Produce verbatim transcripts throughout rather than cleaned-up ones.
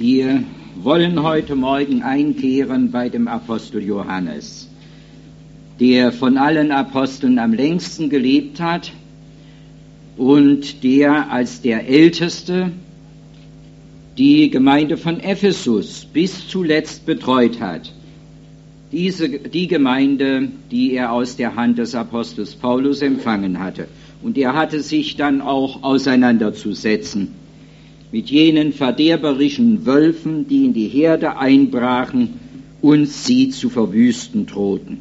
Wir wollen heute Morgen einkehren bei dem Apostel Johannes, der von allen Aposteln am längsten gelebt hat und der als der Älteste die Gemeinde von Ephesus bis zuletzt betreut hat. Diese, die Gemeinde, die er aus der Hand des Apostels Paulus empfangen hatte. Und er hatte sich dann auch auseinanderzusetzen mit jenen verderberischen Wölfen, die in die Herde einbrachen und sie zu verwüsten drohten.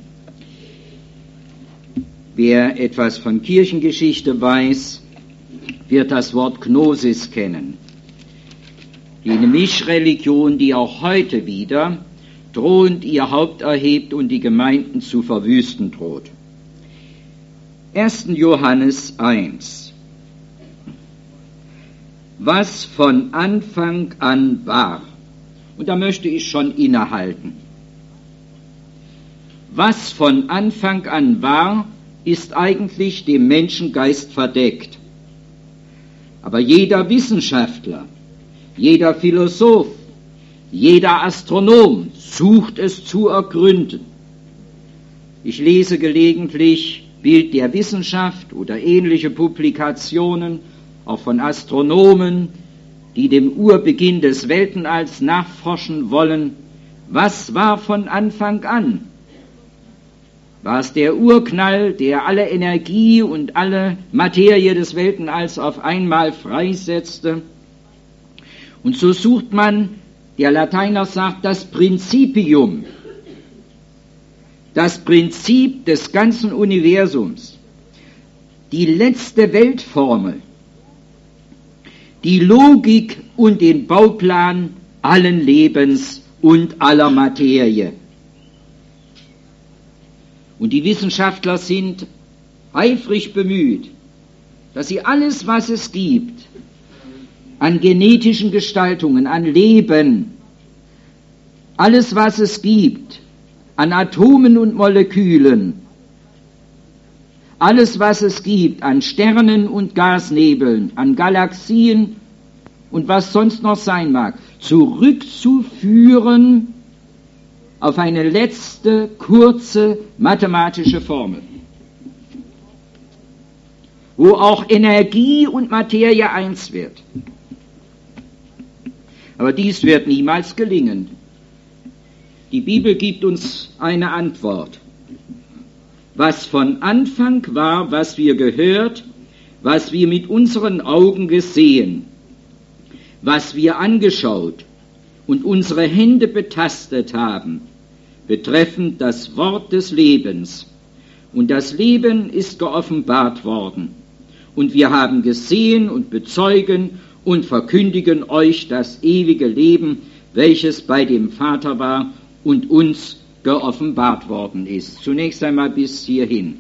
Wer etwas von Kirchengeschichte weiß, wird das Wort Gnosis kennen. Jene Mischreligion, die auch heute wieder drohend ihr Haupt erhebt und die Gemeinden zu verwüsten droht. erster Johannes eins. Was von Anfang an war, und da möchte ich schon innehalten. Was von Anfang an war, ist eigentlich dem Menschengeist verdeckt. Aber jeder Wissenschaftler, jeder Philosoph, jeder Astronom sucht es zu ergründen. Ich lese gelegentlich Bild der Wissenschaft oder ähnliche Publikationen, auch von Astronomen, die dem Urbeginn des Weltalls nachforschen wollen. Was war von Anfang an? War es der Urknall, der alle Energie und alle Materie des Weltalls auf einmal freisetzte? Und so sucht man, der Lateiner sagt, das Principium, das Prinzip des ganzen Universums, die letzte Weltformel, die Logik und den Bauplan allen Lebens und aller Materie. Und die Wissenschaftler sind eifrig bemüht, dass sie alles, was es gibt, an genetischen Gestaltungen, an Leben, alles, was es gibt, an Atomen und Molekülen, alles, was es gibt, an Sternen und Gasnebeln, an Galaxien und was sonst noch sein mag, zurückzuführen auf eine letzte, kurze mathematische Formel, wo auch Energie und Materie eins wird. Aber dies wird niemals gelingen. Die Bibel gibt uns eine Antwort. Was von Anfang war, was wir gehört, was wir mit unseren Augen gesehen, was wir angeschaut und unsere Hände betastet haben, betreffend das Wort des Lebens. Und das Leben ist geoffenbart worden. Und wir haben gesehen und bezeugen und verkündigen euch das ewige Leben, welches bei dem Vater war und uns geoffenbart worden ist. Zunächst einmal bis hierhin.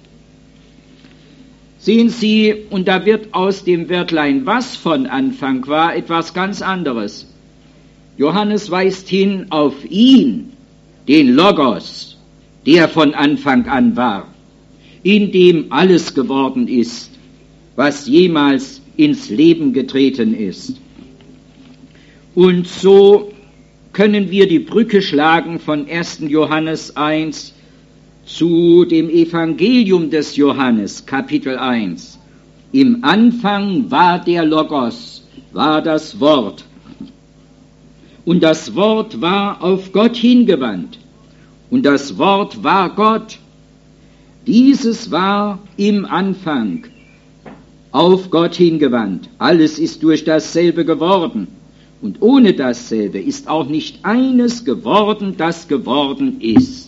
Sehen Sie, und da wird aus dem Wörtlein, was von Anfang war, etwas ganz anderes. Johannes weist hin auf ihn, den Logos, der von Anfang an war, in dem alles geworden ist, was jemals ins Leben getreten ist. Und so können wir die Brücke schlagen von erster Johannes eins zu dem Evangelium des Johannes, Kapitel eins. Im Anfang war der Logos, war das Wort. Und das Wort war auf Gott hingewandt. Und das Wort war Gott. Dieses war im Anfang auf Gott hingewandt. Alles ist durch dasselbe geworden. Und ohne dasselbe ist auch nicht eines geworden, das geworden ist.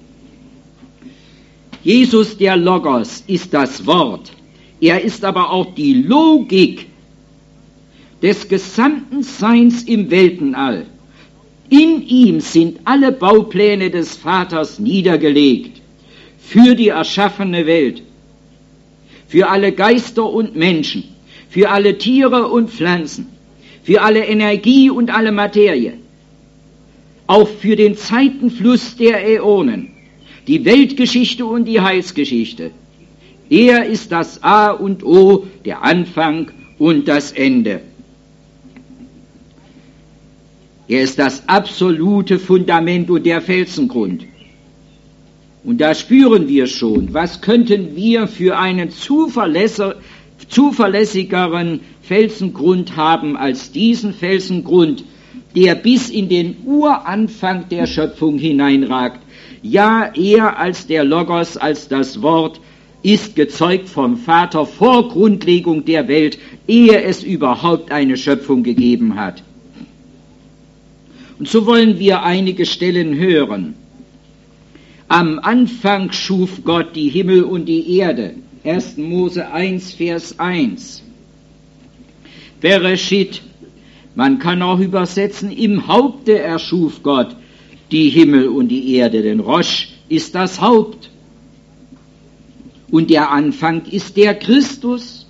Jesus, der Logos, ist das Wort. Er ist aber auch die Logik des gesamten Seins im Weltenall. In ihm sind alle Baupläne des Vaters niedergelegt für die erschaffene Welt, für alle Geister und Menschen, für alle Tiere und Pflanzen, für alle Energie und alle Materie, auch für den Zeitenfluss der Äonen, die Weltgeschichte und die Heilsgeschichte. Er ist das A und O, der Anfang und das Ende. Er ist das absolute Fundament und der Felsengrund. Und da spüren wir schon, was könnten wir für einen zuverlässigeren Felsengrund haben als diesen Felsengrund, der bis in den Uranfang der Schöpfung hineinragt. Ja, er als der Logos, als das Wort, ist gezeugt vom Vater vor Grundlegung der Welt, ehe es überhaupt eine Schöpfung gegeben hat. Und so wollen wir einige Stellen hören. Am Anfang schuf Gott die Himmel und die Erde. erster Mose eins, Vers eins. Bereshit, man kann auch übersetzen, im Haupte erschuf Gott die Himmel und die Erde, denn Rosh ist das Haupt. Und der Anfang ist der Christus.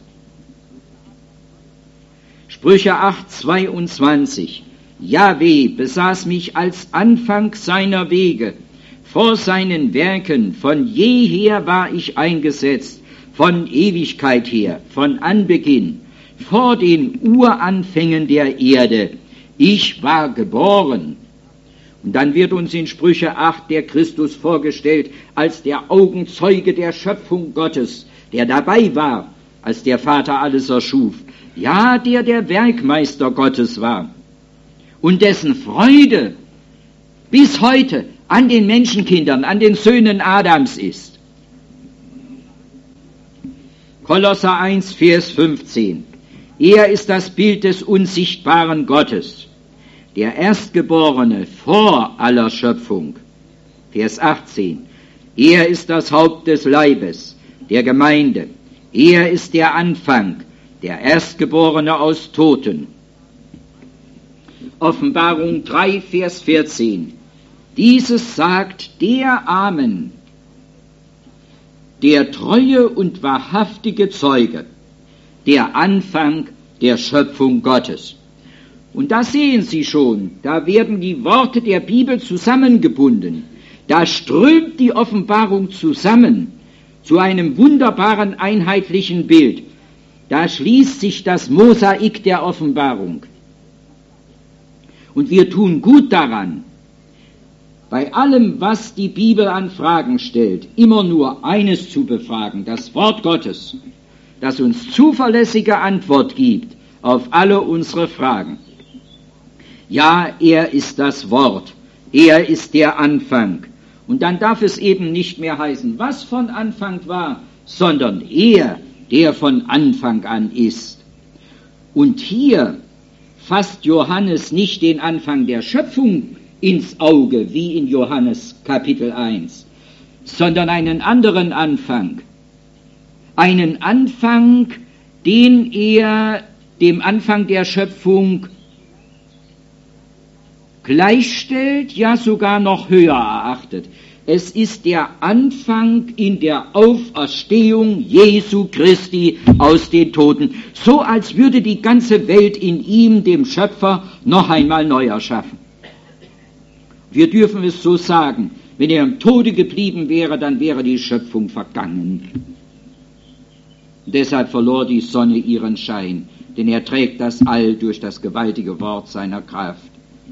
Sprüche acht, zweiundzwanzig. Jahwe besaß mich als Anfang seiner Wege. Vor seinen Werken von jeher war ich eingesetzt, von Ewigkeit her, von Anbeginn, vor den Uranfängen der Erde. Ich war geboren. Und dann wird uns in Sprüche acht der Christus vorgestellt als der Augenzeuge der Schöpfung Gottes, der dabei war, als der Vater alles erschuf. Ja, der der Werkmeister Gottes war und dessen Freude bis heute an den Menschenkindern, an den Söhnen Adams ist. Kolosser eins, Vers fünfzehn. Er ist das Bild des unsichtbaren Gottes, der Erstgeborene vor aller Schöpfung. Vers achtzehn. Er ist das Haupt des Leibes, der Gemeinde. Er ist der Anfang, der Erstgeborene aus Toten. Offenbarung drei, Vers vierzehn. Dieses sagt der Amen, der treue und wahrhaftige Zeuge, der Anfang der Schöpfung Gottes. Und da sehen Sie schon, da werden die Worte der Bibel zusammengebunden. Da strömt die Offenbarung zusammen zu einem wunderbaren einheitlichen Bild. Da schließt sich das Mosaik der Offenbarung. Und wir tun gut daran, bei allem, was die Bibel an Fragen stellt, immer nur eines zu befragen, das Wort Gottes, das uns zuverlässige Antwort gibt auf alle unsere Fragen. Ja, er ist das Wort, er ist der Anfang. Und dann darf es eben nicht mehr heißen, was von Anfang war, sondern er, der von Anfang an ist. Und hier fasst Johannes nicht den Anfang der Schöpfung ins Auge, wie in Johannes Kapitel eins, sondern einen anderen Anfang. Einen Anfang, den er dem Anfang der Schöpfung gleichstellt, ja sogar noch höher erachtet. Es ist der Anfang in der Auferstehung Jesu Christi aus den Toten, so als würde die ganze Welt in ihm, dem Schöpfer, noch einmal neu erschaffen. Wir dürfen es so sagen, wenn er im Tode geblieben wäre, dann wäre die Schöpfung vergangen. Deshalb verlor die Sonne ihren Schein, denn er trägt das All durch das gewaltige Wort seiner Kraft.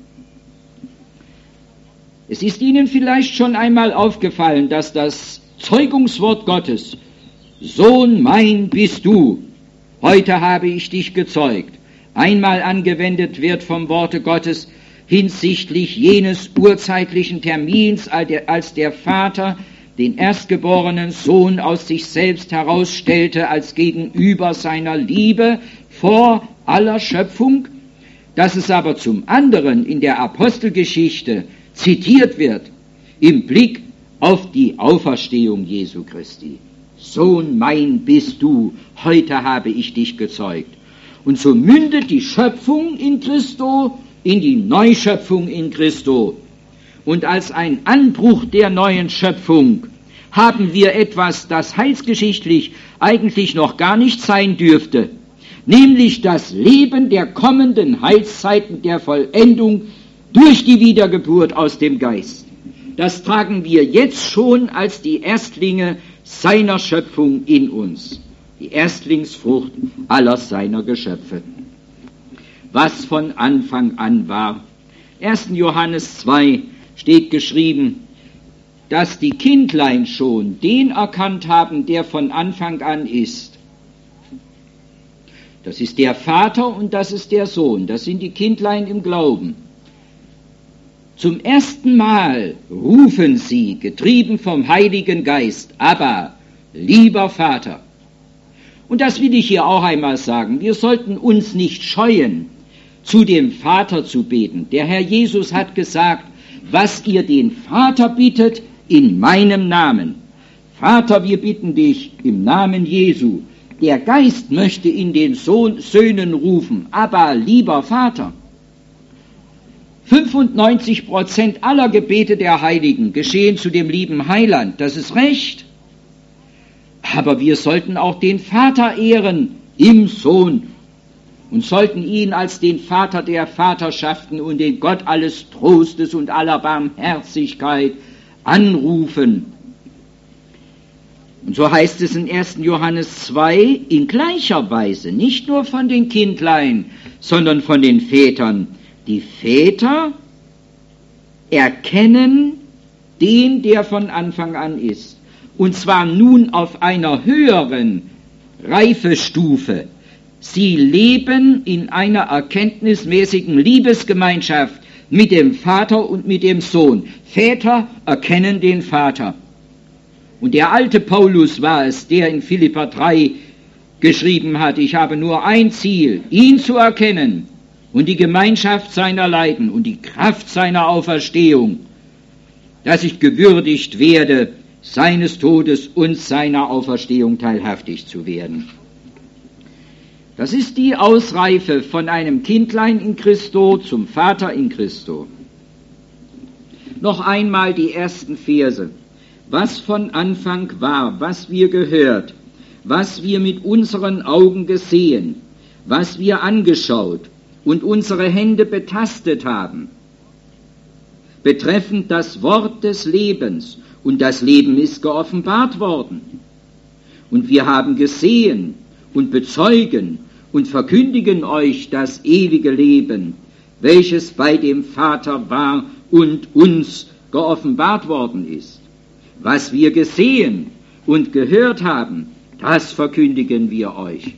Es ist Ihnen vielleicht schon einmal aufgefallen, dass das Zeugungswort Gottes, Sohn mein bist du, heute habe ich dich gezeugt, einmal angewendet wird vom Worte Gottes hinsichtlich jenes urzeitlichen Termins, als der Vater den erstgeborenen Sohn aus sich selbst herausstellte als Gegenüber seiner Liebe vor aller Schöpfung, dass es aber zum anderen in der Apostelgeschichte zitiert wird im Blick auf die Auferstehung Jesu Christi. Sohn mein bist du, heute habe ich dich gezeugt. Und so mündet die Schöpfung in Christo in die Neuschöpfung in Christo. Und als ein Anbruch der neuen Schöpfung haben wir etwas, das heilsgeschichtlich eigentlich noch gar nicht sein dürfte, nämlich das Leben der kommenden Heilszeiten der Vollendung durch die Wiedergeburt aus dem Geist. Das tragen wir jetzt schon als die Erstlinge seiner Schöpfung in uns, die Erstlingsfrucht aller seiner Geschöpfe. Was von Anfang an war, ersten Johannes zwei steht geschrieben, dass die Kindlein schon den erkannt haben, der von Anfang an ist. Das ist der Vater und das ist der Sohn. Das sind die Kindlein im Glauben. Zum ersten Mal rufen sie, getrieben vom Heiligen Geist, Abba, lieber Vater. Und das will ich hier auch einmal sagen. Wir sollten uns nicht scheuen, zu dem Vater zu beten. Der Herr Jesus hat gesagt, was ihr den Vater bittet, in meinem Namen. Vater, wir bitten dich im Namen Jesu. Der Geist möchte in den Sohn, Söhnen rufen, aber lieber Vater. fünfundneunzig Prozent aller Gebete der Heiligen geschehen zu dem lieben Heiland, das ist recht. Aber wir sollten auch den Vater ehren im Sohn und sollten ihn als den Vater der Vaterschaften und den Gott alles Trostes und aller Barmherzigkeit anrufen. Und so heißt es in ersten Johannes zwei in gleicher Weise, nicht nur von den Kindlein, sondern von den Vätern. Die Väter erkennen den, der von Anfang an ist. Und zwar nun auf einer höheren Reifestufe. Sie leben in einer erkenntnismäßigen Liebesgemeinschaft mit dem Vater und mit dem Sohn. Väter erkennen den Vater. Und der alte Paulus war es, der in Philipper drei geschrieben hat, ich habe nur ein Ziel, ihn zu erkennen und die Gemeinschaft seiner Leiden und die Kraft seiner Auferstehung, dass ich gewürdigt werde, seines Todes und seiner Auferstehung teilhaftig zu werden. Das ist die Ausreife von einem Kindlein in Christo zum Vater in Christo. Noch einmal die ersten Verse. Was von Anfang war, was wir gehört, was wir mit unseren Augen gesehen, was wir angeschaut und unsere Hände betastet haben, betreffend das Wort des Lebens, und das Leben ist geoffenbart worden. Und wir haben gesehen und bezeugen und verkündigen euch das ewige Leben, welches bei dem Vater war und uns geoffenbart worden ist. Was wir gesehen und gehört haben, das verkündigen wir euch.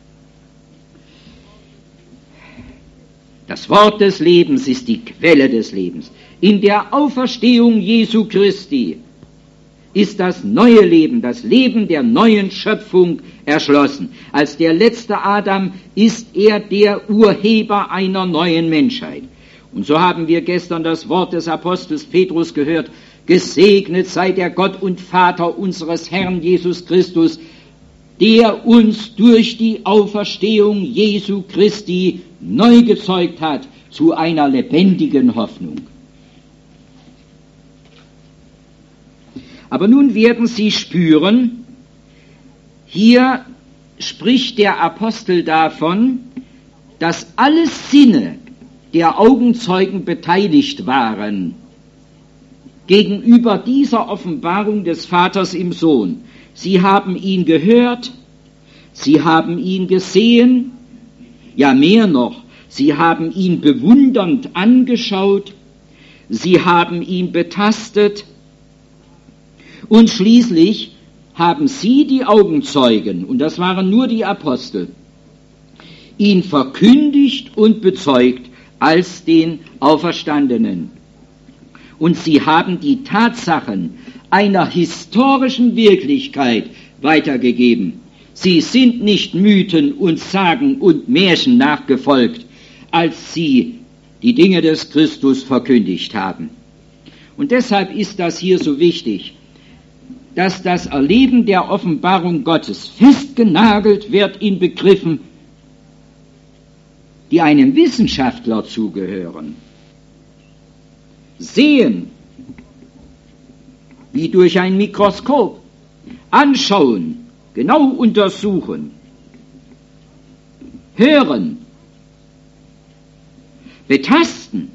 Das Wort des Lebens ist die Quelle des Lebens. In der Auferstehung Jesu Christi ist das neue Leben, das Leben der neuen Schöpfung erschlossen. Als der letzte Adam ist er der Urheber einer neuen Menschheit. Und so haben wir gestern das Wort des Apostels Petrus gehört, gesegnet sei der Gott und Vater unseres Herrn Jesus Christus, der uns durch die Auferstehung Jesu Christi neu gezeugt hat zu einer lebendigen Hoffnung. Aber nun werden Sie spüren, hier spricht der Apostel davon, dass alle Sinne der Augenzeugen beteiligt waren gegenüber dieser Offenbarung des Vaters im Sohn. Sie haben ihn gehört, sie haben ihn gesehen, ja mehr noch, sie haben ihn bewundernd angeschaut, sie haben ihn betastet und schließlich haben sie, die Augenzeugen, und das waren nur die Apostel, ihn verkündigt und bezeugt als den Auferstandenen. Und sie haben die Tatsachen einer historischen Wirklichkeit weitergegeben. Sie sind nicht Mythen und Sagen und Märchen nachgefolgt, als sie die Dinge des Christus verkündigt haben. Und deshalb ist das hier so wichtig, dass das Erleben der Offenbarung Gottes festgenagelt wird in Begriffen, die einem Wissenschaftler zugehören. Sehen, wie durch ein Mikroskop, anschauen, genau untersuchen, hören, betasten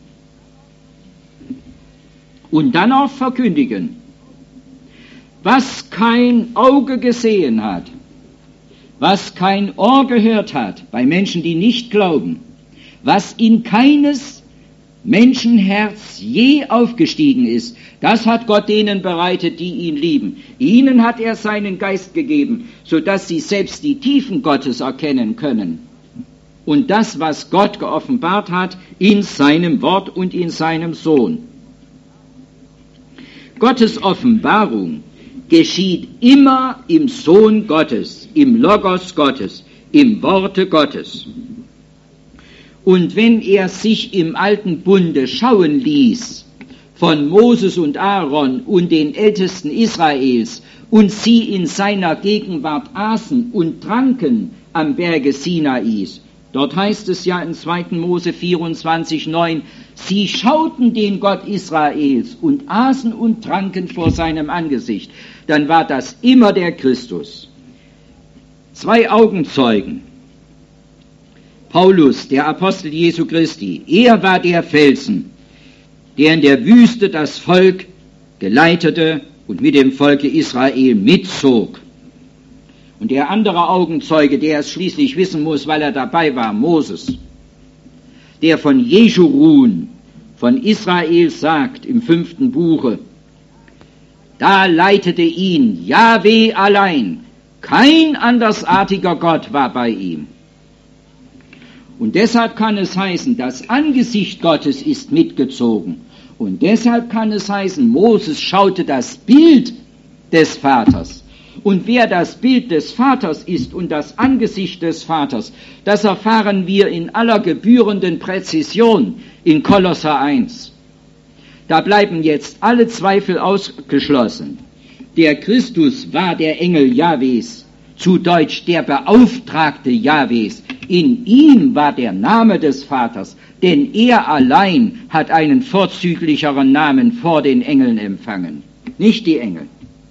und dann auch verkündigen. Was kein Auge gesehen hat, was kein Ohr gehört hat, bei Menschen, die nicht glauben, was in keines Menschenherz je aufgestiegen ist, das hat Gott denen bereitet, die ihn lieben. Ihnen hat er seinen Geist gegeben, sodass sie selbst die Tiefen Gottes erkennen können. Und das, was Gott geoffenbart hat, in seinem Wort und in seinem Sohn. Gottes Offenbarung geschieht immer im Sohn Gottes, im Logos Gottes, im Worte Gottes. Und wenn er sich im alten Bunde schauen ließ, von Moses und Aaron und den Ältesten Israels, und sie in seiner Gegenwart aßen und tranken am Berge Sinais, dort heißt es ja in zweiten Mose vierundzwanzig neun, sie schauten den Gott Israels und aßen und tranken vor seinem Angesicht, dann war das immer der Christus. Zwei Augenzeugen. Paulus, der Apostel Jesu Christi, er war der Felsen, der in der Wüste das Volk geleitete und mit dem Volke Israel mitzog. Und der andere Augenzeuge, der es schließlich wissen muss, weil er dabei war, Moses, der von Jeschurun, von Israel sagt im fünften Buche, da leitete ihn Jahwe allein, kein andersartiger Gott war bei ihm. Und deshalb kann es heißen, das Angesicht Gottes ist mitgezogen. Und deshalb kann es heißen, Moses schaute das Bild des Vaters. Und wer das Bild des Vaters ist und das Angesicht des Vaters, das erfahren wir in aller gebührenden Präzision in Kolosser eins. Da bleiben jetzt alle Zweifel ausgeschlossen. Der Christus war der Engel Jahwes, zu Deutsch der Beauftragte Jahwes. In ihm war der Name des Vaters, denn er allein hat einen vorzüglicheren Namen vor den Engeln empfangen, nicht die Engel.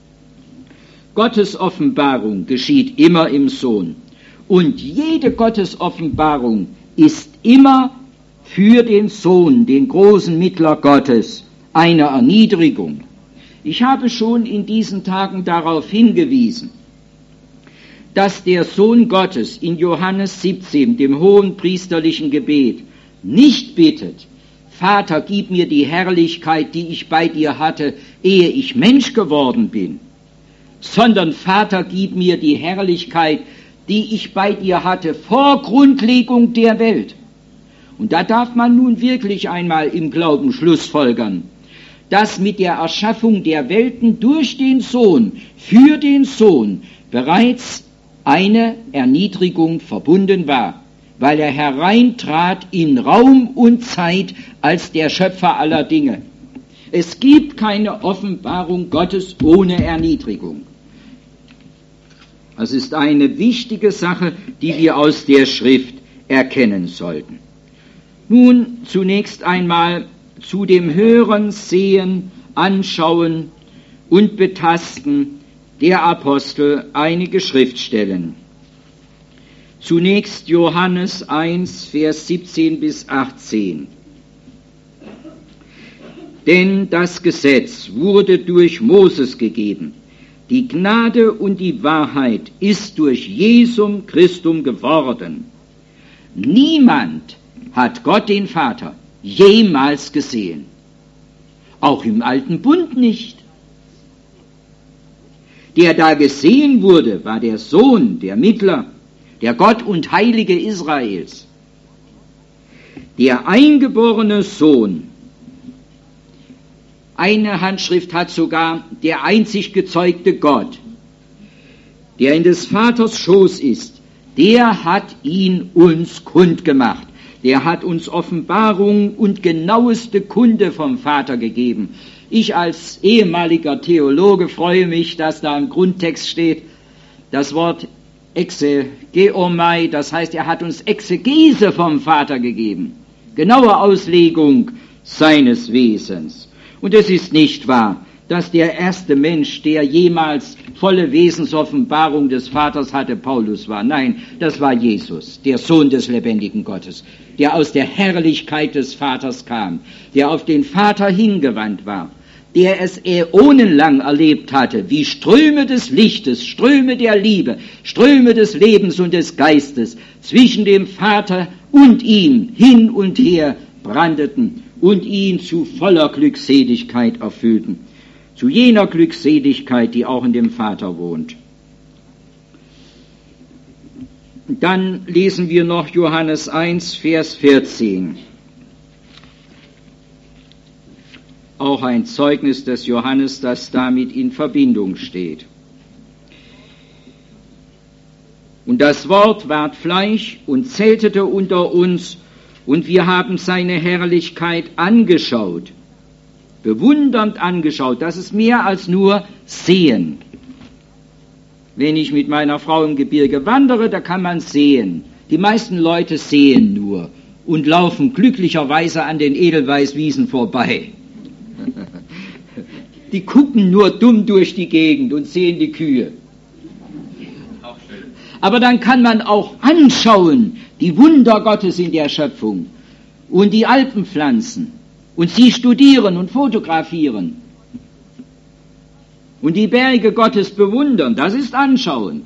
Gottes Offenbarung geschieht immer im Sohn. Und jede Gottes Offenbarung ist immer für den Sohn, den großen Mittler Gottes, eine Erniedrigung. Ich habe schon in diesen Tagen darauf hingewiesen, dass der Sohn Gottes in Johannes siebzehn, dem hohen priesterlichen Gebet, nicht bittet, Vater, gib mir die Herrlichkeit, die ich bei dir hatte, ehe ich Mensch geworden bin, sondern Vater, gib mir die Herrlichkeit, die ich bei dir hatte vor Grundlegung der Welt. Und da darf man nun wirklich einmal im Glauben schlussfolgern, dass mit der Erschaffung der Welten durch den Sohn, für den Sohn, bereits eine Erniedrigung verbunden war, weil er hereintrat in Raum und Zeit als der Schöpfer aller Dinge. Es gibt keine Offenbarung Gottes ohne Erniedrigung. Das ist eine wichtige Sache, die wir aus der Schrift erkennen sollten. Nun zunächst einmal zu dem Hören, Sehen, Anschauen und Betasten der Apostel einige Schriftstellen. Zunächst Johannes eins, Vers siebzehn bis achtzehn. Denn das Gesetz wurde durch Moses gegeben. Die Gnade und die Wahrheit ist durch Jesum Christum geworden. Niemand hat Gott den Vater jemals gesehen. Auch im alten Bund nicht. Der da gesehen wurde, war der Sohn, der Mittler, der Gott und Heilige Israels. Der eingeborene Sohn. Eine Handschrift hat sogar der einzig gezeugte Gott, der in des Vaters Schoß ist, der hat ihn uns kundgemacht. Der hat uns Offenbarung und genaueste Kunde vom Vater gegeben. Ich als ehemaliger Theologe freue mich, dass da im Grundtext steht, das Wort Exegeomai, das heißt, er hat uns Exegese vom Vater gegeben. Genaue Auslegung seines Wesens. Und es ist nicht wahr, dass der erste Mensch, der jemals volle Wesensoffenbarung des Vaters hatte, Paulus war. Nein, das war Jesus, der Sohn des lebendigen Gottes, der aus der Herrlichkeit des Vaters kam, der auf den Vater hingewandt war, der es äonenlang erlebt hatte, wie Ströme des Lichtes, Ströme der Liebe, Ströme des Lebens und des Geistes zwischen dem Vater und ihm hin und her brandeten und ihn zu voller Glückseligkeit erfüllten, zu jener Glückseligkeit, die auch in dem Vater wohnt. Dann lesen wir noch Johannes eins, Vers vierzehn. Auch ein Zeugnis des Johannes, das damit in Verbindung steht. Und das Wort ward Fleisch und zeltete unter uns, und wir haben seine Herrlichkeit angeschaut, bewundernd angeschaut. Das ist mehr als nur sehen. Wenn ich mit meiner Frau im Gebirge wandere, da kann man sehen. Die meisten Leute sehen nur und laufen glücklicherweise an den Edelweißwiesen vorbei. Die gucken nur dumm durch die Gegend und sehen die Kühe. Aber dann kann man auch anschauen die Wunder Gottes in der Schöpfung und die Alpenpflanzen und sie studieren und fotografieren und die Berge Gottes bewundern. Das ist Anschauen.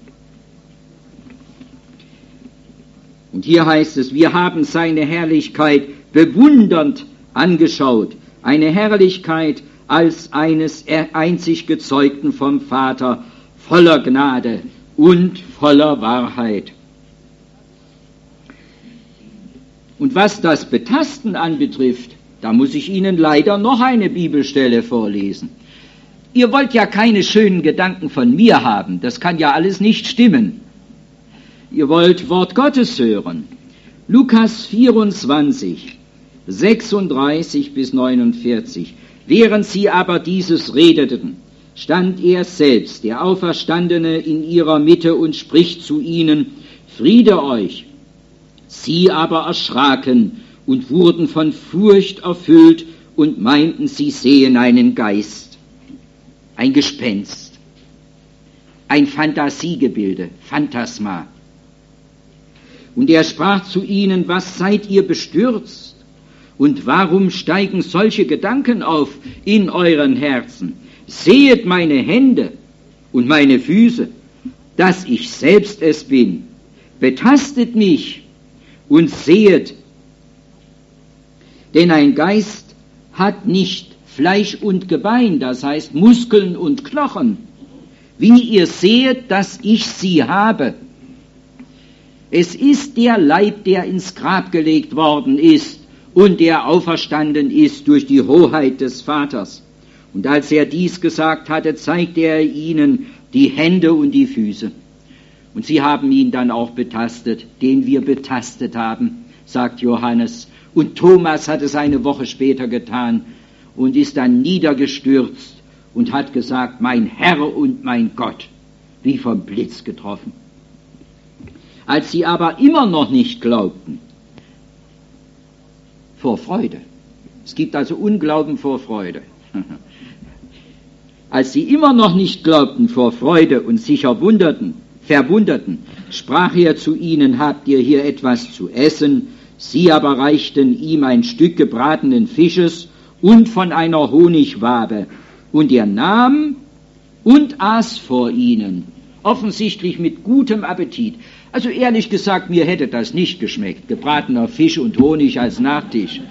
Und hier heißt es, wir haben seine Herrlichkeit bewundernd angeschaut, eine Herrlichkeit als eines einzig Gezeugten vom Vater, voller Gnade und voller Wahrheit. Und was das Betasten anbetrifft, da muss ich Ihnen leider noch eine Bibelstelle vorlesen. Ihr wollt ja keine schönen Gedanken von mir haben, das kann ja alles nicht stimmen. Ihr wollt Wort Gottes hören. Lukas vierundzwanzig, sechsunddreißig bis neunundvierzig. Während sie aber dieses redeten, stand er selbst, der Auferstandene, in ihrer Mitte und spricht zu ihnen, Friede euch. Sie aber erschraken und wurden von Furcht erfüllt und meinten, sie sehen einen Geist, ein Gespenst, ein Fantasiegebilde, Phantasma. Und er sprach zu ihnen, was seid ihr bestürzt? Und warum steigen solche Gedanken auf in euren Herzen? Sehet meine Hände und meine Füße, dass ich selbst es bin. Betastet mich und sehet, denn ein Geist hat nicht Fleisch und Gebein, das heißt Muskeln und Knochen, wie ihr sehet, dass ich sie habe. Es ist der Leib, der ins Grab gelegt worden ist und der auferstanden ist durch die Hoheit des Vaters. Und als er dies gesagt hatte, zeigte er ihnen die Hände und die Füße. Und sie haben ihn dann auch betastet, den wir betastet haben, sagt Johannes. Und Thomas hat es eine Woche später getan und ist dann niedergestürzt und hat gesagt, mein Herr und mein Gott, wie vom Blitz getroffen. Als sie aber immer noch nicht glaubten, vor Freude, es gibt also Unglauben vor Freude, als sie immer noch nicht glaubten vor Freude und sich verwunderten, verwunderten, sprach er zu ihnen, habt ihr hier etwas zu essen? Sie aber reichten ihm ein Stück gebratenen Fisches und von einer Honigwabe. Und er nahm und aß vor ihnen, offensichtlich mit gutem Appetit. Also ehrlich gesagt, mir hätte das nicht geschmeckt, gebratener Fisch und Honig als Nachtisch.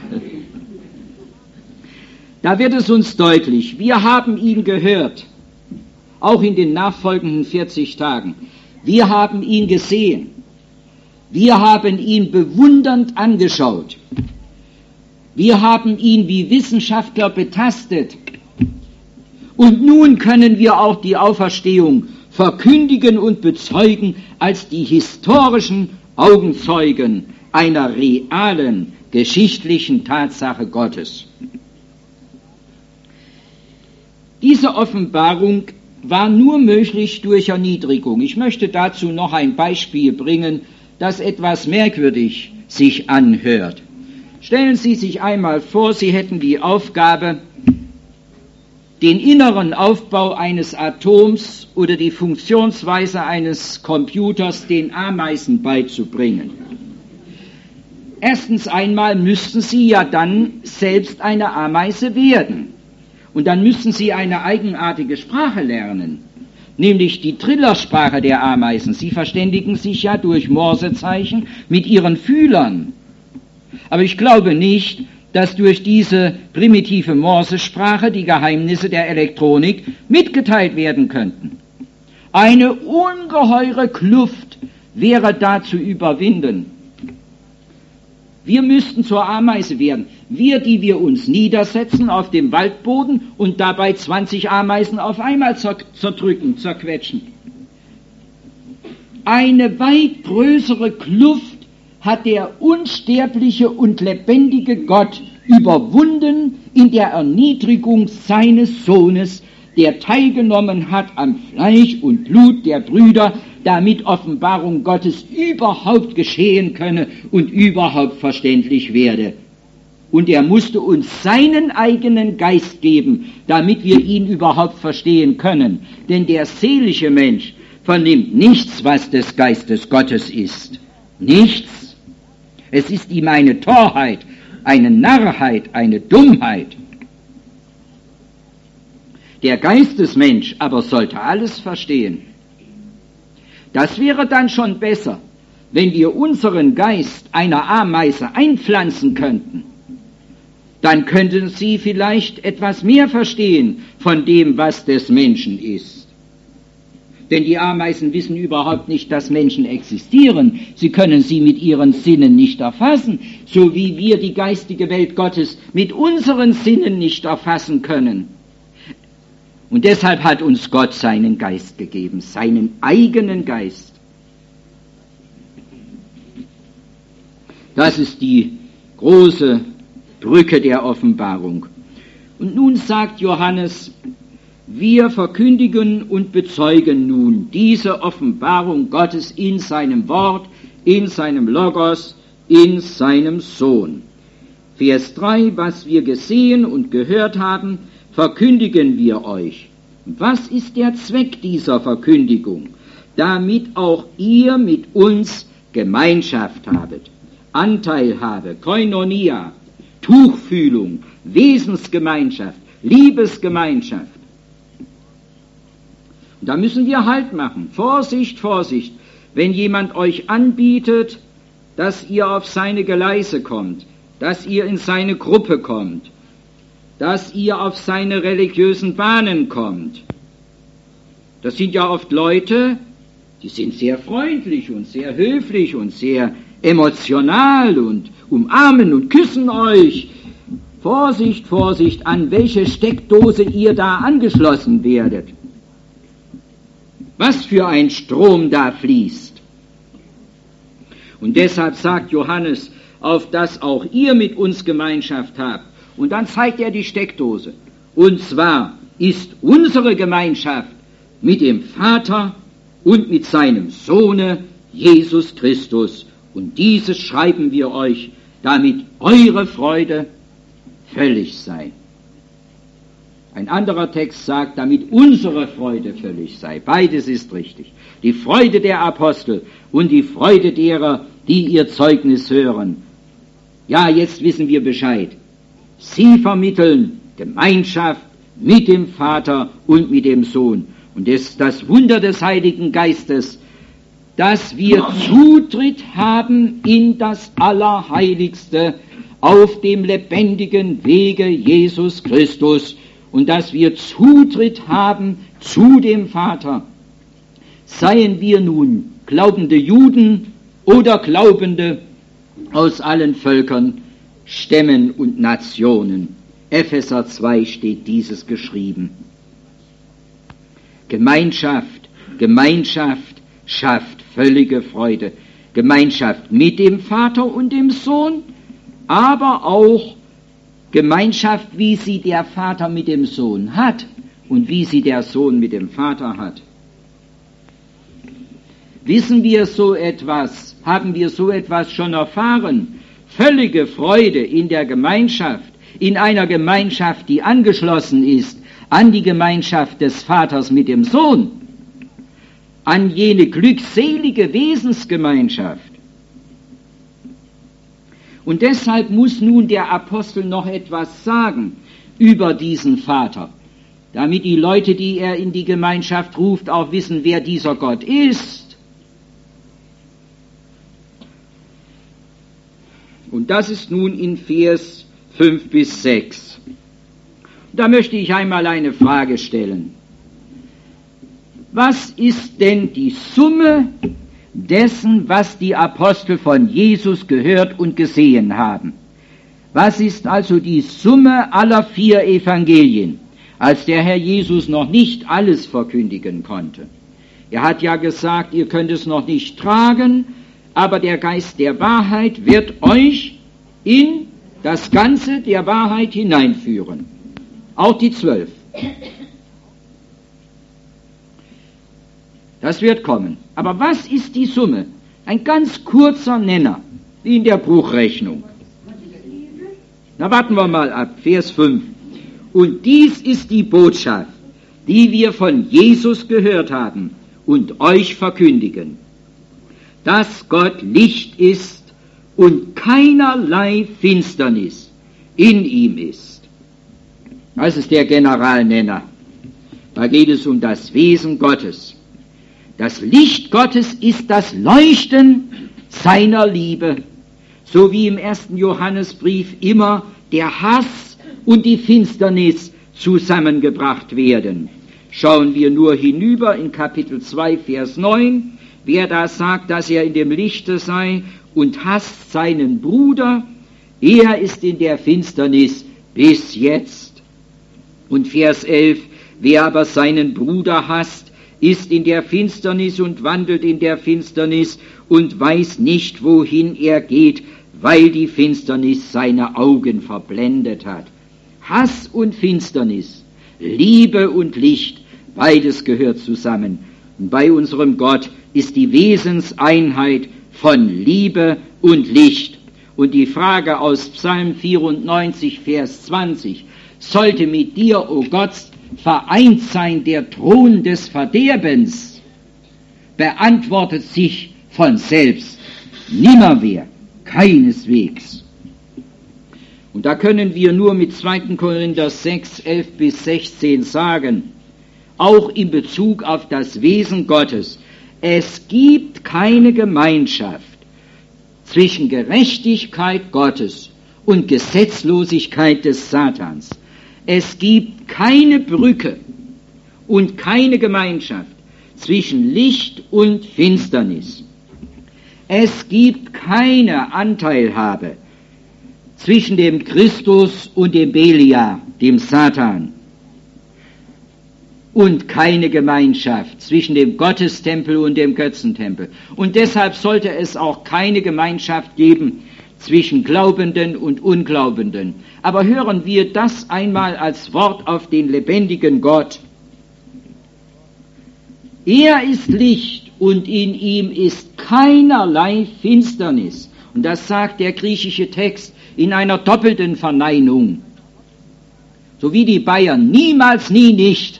Da wird es uns deutlich, wir haben ihn gehört, auch in den nachfolgenden vierzig Tagen. Wir haben ihn gesehen. Wir haben ihn bewundernd angeschaut. Wir haben ihn wie Wissenschaftler betastet. Und nun können wir auch die Auferstehung verkündigen und bezeugen als die historischen Augenzeugen einer realen, geschichtlichen Tatsache Gottes. Diese Offenbarung war nur möglich durch Erniedrigung. Ich möchte dazu noch ein Beispiel bringen, das etwas merkwürdig sich anhört. Stellen Sie sich einmal vor, Sie hätten die Aufgabe, den inneren Aufbau eines Atoms oder die Funktionsweise eines Computers den Ameisen beizubringen. Erstens einmal müssten Sie ja dann selbst eine Ameise werden. Und dann müssen Sie eine eigenartige Sprache lernen, nämlich die Trillersprache der Ameisen. Sie verständigen sich ja durch Morsezeichen mit ihren Fühlern. Aber ich glaube nicht, dass durch diese primitive Morsesprache die Geheimnisse der Elektronik mitgeteilt werden könnten. Eine ungeheure Kluft wäre da zu überwinden. Wir müssten zur Ameise werden. Wir, die wir uns niedersetzen auf dem Waldboden und dabei zwanzig Ameisen auf einmal zerdrücken, zerquetschen. Eine weit größere Kluft hat der unsterbliche und lebendige Gott überwunden in der Erniedrigung seines Sohnes, der teilgenommen hat am Fleisch und Blut der Brüder, damit Offenbarung Gottes überhaupt geschehen könne und überhaupt verständlich werde. Und er musste uns seinen eigenen Geist geben, damit wir ihn überhaupt verstehen können. Denn der seelische Mensch vernimmt nichts, was des Geistes Gottes ist. Nichts. Es ist ihm eine Torheit, eine Narrheit, eine Dummheit. Der Geistesmensch aber sollte alles verstehen. Das wäre dann schon besser, wenn wir unseren Geist einer Ameise einpflanzen könnten. Dann könnten sie vielleicht etwas mehr verstehen von dem, was des Menschen ist. Denn die Ameisen wissen überhaupt nicht, dass Menschen existieren. Sie können sie mit ihren Sinnen nicht erfassen, so wie wir die geistige Welt Gottes mit unseren Sinnen nicht erfassen können. Und deshalb hat uns Gott seinen Geist gegeben, seinen eigenen Geist. Das ist die große Brücke der Offenbarung. Und nun sagt Johannes, wir verkündigen und bezeugen nun diese Offenbarung Gottes in seinem Wort, in seinem Logos, in seinem Sohn. Vers drei, was wir gesehen und gehört haben, verkündigen wir euch. Was ist der Zweck dieser Verkündigung? Damit auch ihr mit uns Gemeinschaft habet, Anteil habe, Koinonia, Tuchfühlung, Wesensgemeinschaft, Liebesgemeinschaft. Und da müssen wir Halt machen. Vorsicht, Vorsicht, wenn jemand euch anbietet, dass ihr auf seine Geleise kommt, dass ihr in seine Gruppe kommt, dass ihr auf seine religiösen Bahnen kommt. Das sind ja oft Leute, die sind sehr freundlich und sehr höflich und sehr emotional und umarmen und küssen euch. Vorsicht, Vorsicht, an welche Steckdose ihr da angeschlossen werdet. Was für ein Strom da fließt. Und deshalb sagt Johannes, auf dass auch ihr mit uns Gemeinschaft habt. Und dann zeigt er die Steckdose. Und zwar ist unsere Gemeinschaft mit dem Vater und mit seinem Sohne Jesus Christus. Und dieses schreiben wir euch, damit eure Freude völlig sei. Ein anderer Text sagt, damit unsere Freude völlig sei. Beides ist richtig. Die Freude der Apostel und die Freude derer, die ihr Zeugnis hören. Ja, jetzt wissen wir Bescheid. Sie vermitteln Gemeinschaft mit dem Vater und mit dem Sohn. Und das ist das Wunder des Heiligen Geistes, dass wir Zutritt haben in das Allerheiligste auf dem lebendigen Wege Jesus Christus und dass wir Zutritt haben zu dem Vater. Seien wir nun glaubende Juden oder Glaubende aus allen Völkern, Stämmen und Nationen. Epheser zwei steht dieses geschrieben. Gemeinschaft, Gemeinschaft schafft völlige Freude. Gemeinschaft mit dem Vater und dem Sohn, aber auch Gemeinschaft, wie sie der Vater mit dem Sohn hat und wie sie der Sohn mit dem Vater hat. Wissen wir so etwas, haben wir so etwas schon erfahren? Völlige Freude in der Gemeinschaft, in einer Gemeinschaft, die angeschlossen ist an die Gemeinschaft des Vaters mit dem Sohn, an jene glückselige Wesensgemeinschaft. Und deshalb muss nun der Apostel noch etwas sagen über diesen Vater, damit die Leute, die er in die Gemeinschaft ruft, auch wissen, wer dieser Gott ist. Und das ist nun in Vers fünf bis sechs. Da möchte ich einmal eine Frage stellen. Was ist denn die Summe dessen, was die Apostel von Jesus gehört und gesehen haben? Was ist also die Summe aller vier Evangelien, als der Herr Jesus noch nicht alles verkündigen konnte? Er hat ja gesagt, ihr könnt es noch nicht tragen, aber der Geist der Wahrheit wird euch in das Ganze der Wahrheit hineinführen. Auch die zwölf. Das wird kommen. Aber was ist die Summe? Ein ganz kurzer Nenner, wie in der Bruchrechnung. Na, warten wir mal ab, Vers fünf. Und dies ist die Botschaft, die wir von Jesus gehört haben und euch verkündigen, dass Gott Licht ist und keinerlei Finsternis in ihm ist. Das ist der Generalnenner. Da geht es um das Wesen Gottes. Das Licht Gottes ist das Leuchten seiner Liebe, so wie im ersten Johannesbrief immer der Hass und die Finsternis zusammengebracht werden. Schauen wir nur hinüber in Kapitel zwei, Vers neun, wer da sagt, dass er in dem Lichte sei und hasst seinen Bruder, er ist in der Finsternis bis jetzt. Und Vers elf, wer aber seinen Bruder hasst, ist in der Finsternis und wandelt in der Finsternis und weiß nicht, wohin er geht, weil die Finsternis seine Augen verblendet hat. Hass und Finsternis, Liebe und Licht, beides gehört zusammen. Und bei unserem Gott ist die Wesenseinheit von Liebe und Licht. Und die Frage aus Psalm vierundneunzig, Vers zwanzig, sollte mit dir, o Gott, vereint sein der Thron des Verderbens, beantwortet sich von selbst. Nimmermehr, keineswegs. Und da können wir nur mit zweiten Korinther sechs, elf bis sechzehn sagen, auch in Bezug auf das Wesen Gottes, es gibt keine Gemeinschaft zwischen Gerechtigkeit Gottes und Gesetzlosigkeit des Satans. Es gibt keine Brücke und keine Gemeinschaft zwischen Licht und Finsternis. Es gibt keine Anteilhabe zwischen dem Christus und dem Belial, dem Satan. Und keine Gemeinschaft zwischen dem Gottestempel und dem Götzentempel. Und deshalb sollte es auch keine Gemeinschaft geben zwischen Glaubenden und Unglaubenden. Aber hören wir das einmal als Wort auf den lebendigen Gott. Er ist Licht und in ihm ist keinerlei Finsternis. Und das sagt der griechische Text in einer doppelten Verneinung. So wie die Bayern, niemals, nie, nicht.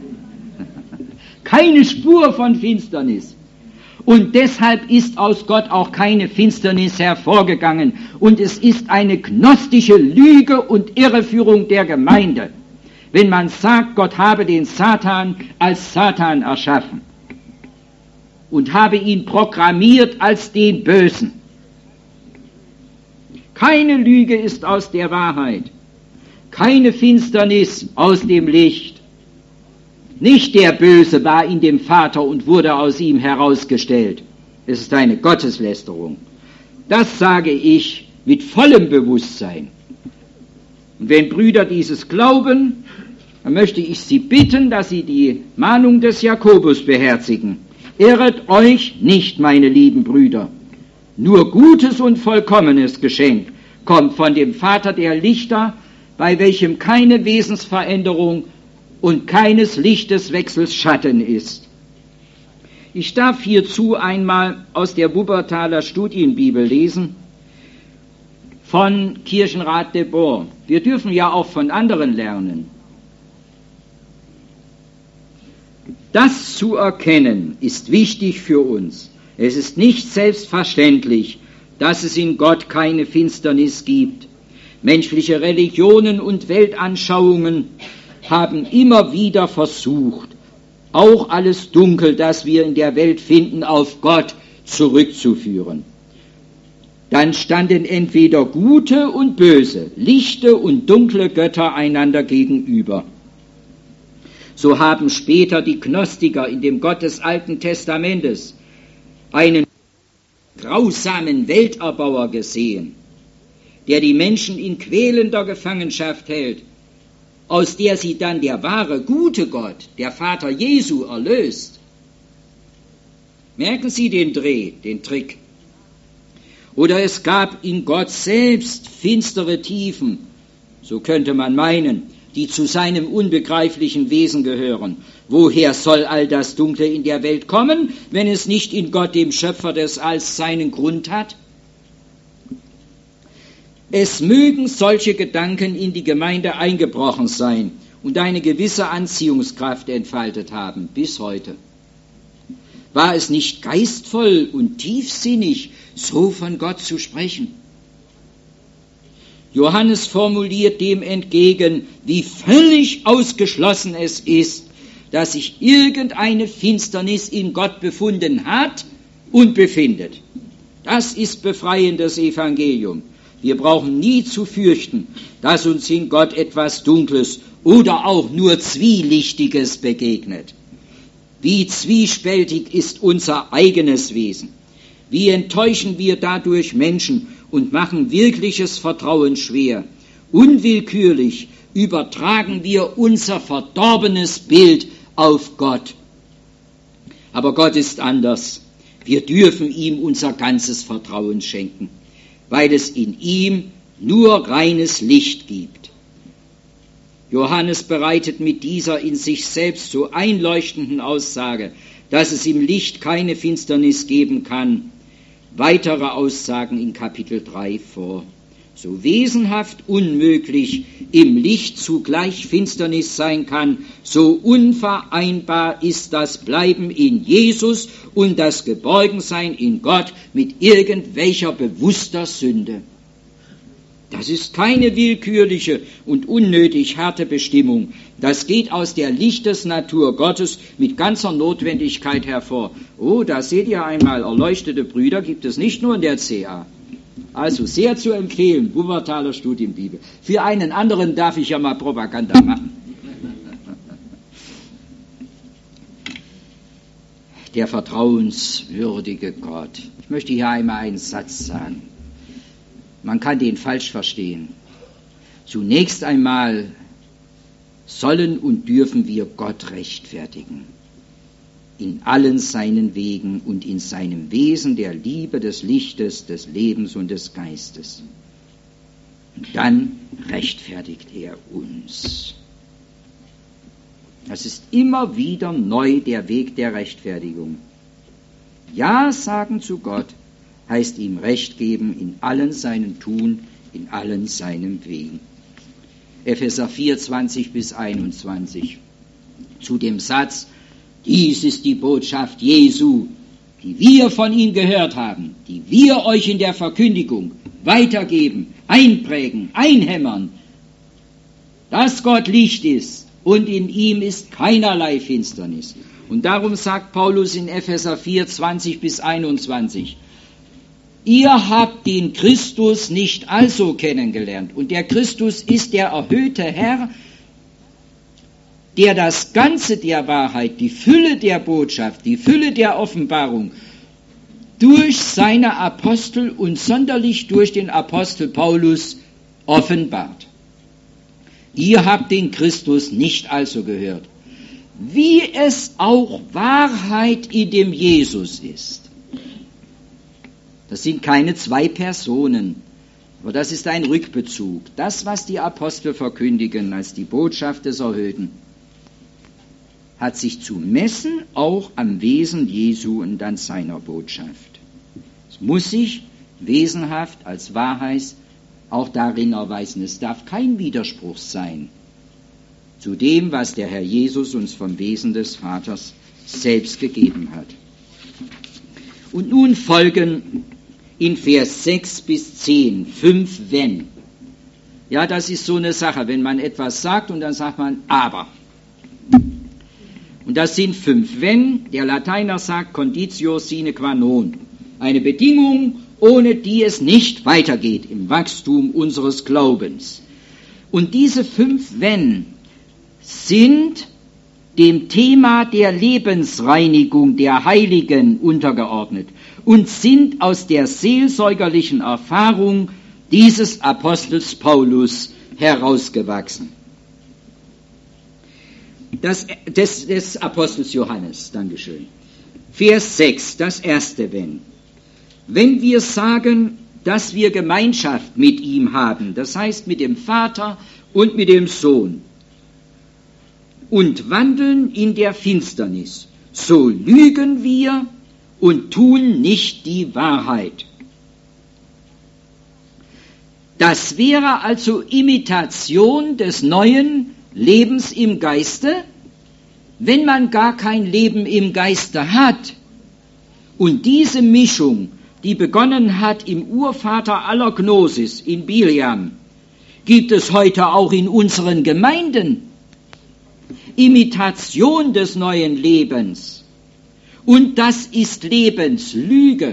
Keine Spur von Finsternis. Und deshalb ist aus Gott auch keine Finsternis hervorgegangen. Und es ist eine gnostische Lüge und Irreführung der Gemeinde, wenn man sagt, Gott habe den Satan als Satan erschaffen und habe ihn programmiert als den Bösen. Keine Lüge ist aus der Wahrheit, keine Finsternis aus dem Licht. Nicht der Böse war in dem Vater und wurde aus ihm herausgestellt. Es ist eine Gotteslästerung. Das sage ich mit vollem Bewusstsein. Und wenn Brüder dieses glauben, dann möchte ich Sie bitten, dass Sie die Mahnung des Jakobus beherzigen. Irret euch nicht, meine lieben Brüder. Nur gutes und vollkommenes Geschenk kommt von dem Vater der Lichter, bei welchem keine Wesensveränderung und keines Lichteswechsels Schatten ist. Ich darf hierzu einmal aus der Wuppertaler Studienbibel lesen, von Kirchenrat de Boer. Wir dürfen ja auch von anderen lernen. Das zu erkennen ist wichtig für uns. Es ist nicht selbstverständlich, dass es in Gott keine Finsternis gibt. Menschliche Religionen und Weltanschauungen haben immer wieder versucht, auch alles Dunkel, das wir in der Welt finden, auf Gott zurückzuführen. dann standen entweder gute und böse, lichte und dunkle Götter einander gegenüber. So haben später die Gnostiker in dem Gott des Alten Testamentes einen grausamen Welterbauer gesehen, der die Menschen in quälender Gefangenschaft hält, aus der sie dann der wahre, gute Gott, der Vater Jesu, erlöst. Merken Sie den Dreh, den Trick. Oder es gab in Gott selbst finstere Tiefen, so könnte man meinen, die zu seinem unbegreiflichen Wesen gehören. Woher soll all das Dunkle in der Welt kommen, wenn es nicht in Gott, dem Schöpfer des Alls, seinen Grund hat? Es mögen solche Gedanken in die Gemeinde eingebrochen sein und eine gewisse Anziehungskraft entfaltet haben, bis heute. War es nicht geistvoll und tiefsinnig, so von Gott zu sprechen? Johannes formuliert dem entgegen, wie völlig ausgeschlossen es ist, dass sich irgendeine Finsternis in Gott befunden hat und befindet. Das ist befreiendes Evangelium. Wir brauchen nie zu fürchten, dass uns in Gott etwas Dunkles oder auch nur Zwielichtiges begegnet. Wie zwiespältig ist unser eigenes Wesen. Wie enttäuschen wir dadurch Menschen und machen wirkliches Vertrauen schwer. Unwillkürlich übertragen wir unser verdorbenes Bild auf Gott. Aber Gott ist anders. Wir dürfen ihm unser ganzes Vertrauen schenken, weil es in ihm nur reines Licht gibt. Johannes bereitet mit dieser in sich selbst so einleuchtenden Aussage, dass es im Licht keine Finsternis geben kann, weitere Aussagen in Kapitel drei vor. So wesenhaft unmöglich im Licht zugleich Finsternis sein kann, so unvereinbar ist das Bleiben in Jesus und das Geborgensein in Gott mit irgendwelcher bewusster Sünde. Das ist keine willkürliche und unnötig harte Bestimmung. Das geht aus der Lichtesnatur Gottes mit ganzer Notwendigkeit hervor. Oh, da seht ihr einmal, erleuchtete Brüder gibt es nicht nur in der C A. Also sehr zu empfehlen, Wuppertaler Studienbibel. Für einen anderen darf ich ja mal Propaganda machen. Der vertrauenswürdige Gott. Ich möchte hier einmal einen Satz sagen. Man kann den falsch verstehen. Zunächst einmal sollen und dürfen wir Gott rechtfertigen. In allen seinen Wegen und in seinem Wesen der Liebe, des Lichtes, des Lebens und des Geistes. Und dann rechtfertigt er uns. Das ist immer wieder neu der Weg der Rechtfertigung. Ja sagen zu Gott heißt ihm Recht geben in allen seinen Tun, in allen seinen Wegen. Epheser vier, zwanzig bis einundzwanzig. Zu dem Satz, dies ist die Botschaft Jesu, die wir von ihm gehört haben, die wir euch in der Verkündigung weitergeben, einprägen, einhämmern, dass Gott Licht ist und in ihm ist keinerlei Finsternis. Und darum sagt Paulus in Epheser vier, zwanzig bis einundzwanzig, ihr habt den Christus nicht also kennengelernt. Und der Christus ist der erhöhte Herr, der das Ganze der Wahrheit, die Fülle der Botschaft, die Fülle der Offenbarung durch seine Apostel und sonderlich durch den Apostel Paulus offenbart. Ihr habt den Christus nicht also gehört, wie es auch Wahrheit in dem Jesus ist. Das sind keine zwei Personen, aber das ist ein Rückbezug. Das, was die Apostel verkündigen als die Botschaft des Erhöhten, hat sich zu messen auch am Wesen Jesu und an seiner Botschaft. Es muss sich wesenhaft als Wahrheit auch darin erweisen. Es darf kein Widerspruch sein zu dem, was der Herr Jesus uns vom Wesen des Vaters selbst gegeben hat. Und nun folgen in Vers sechs bis zehn fünf Wenn. Ja, das ist so eine Sache, wenn man etwas sagt und dann sagt man aber. Und das sind fünf Wenn. Der Lateiner sagt conditio sine qua non. Eine Bedingung ohne die es nicht weitergeht im Wachstum unseres Glaubens. Und diese fünf Wenn sind dem Thema der Lebensreinigung der Heiligen untergeordnet und sind aus der seelsorgerlichen Erfahrung dieses Apostels Paulus herausgewachsen. Das, des, des Apostels Johannes, Dankeschön. Vers sechs, das erste Wenn. Wenn wir sagen, dass wir Gemeinschaft mit ihm haben, das heißt mit dem Vater und mit dem Sohn, und wandeln in der Finsternis, so lügen wir und tun nicht die Wahrheit. Das wäre also Imitation des neuen Lebens im Geiste, wenn man gar kein Leben im Geiste hat. Und diese Mischung, die begonnen hat im Urvater aller Gnosis, in Biliam, gibt es heute auch in unseren Gemeinden. Imitation des neuen Lebens. Und das ist Lebenslüge.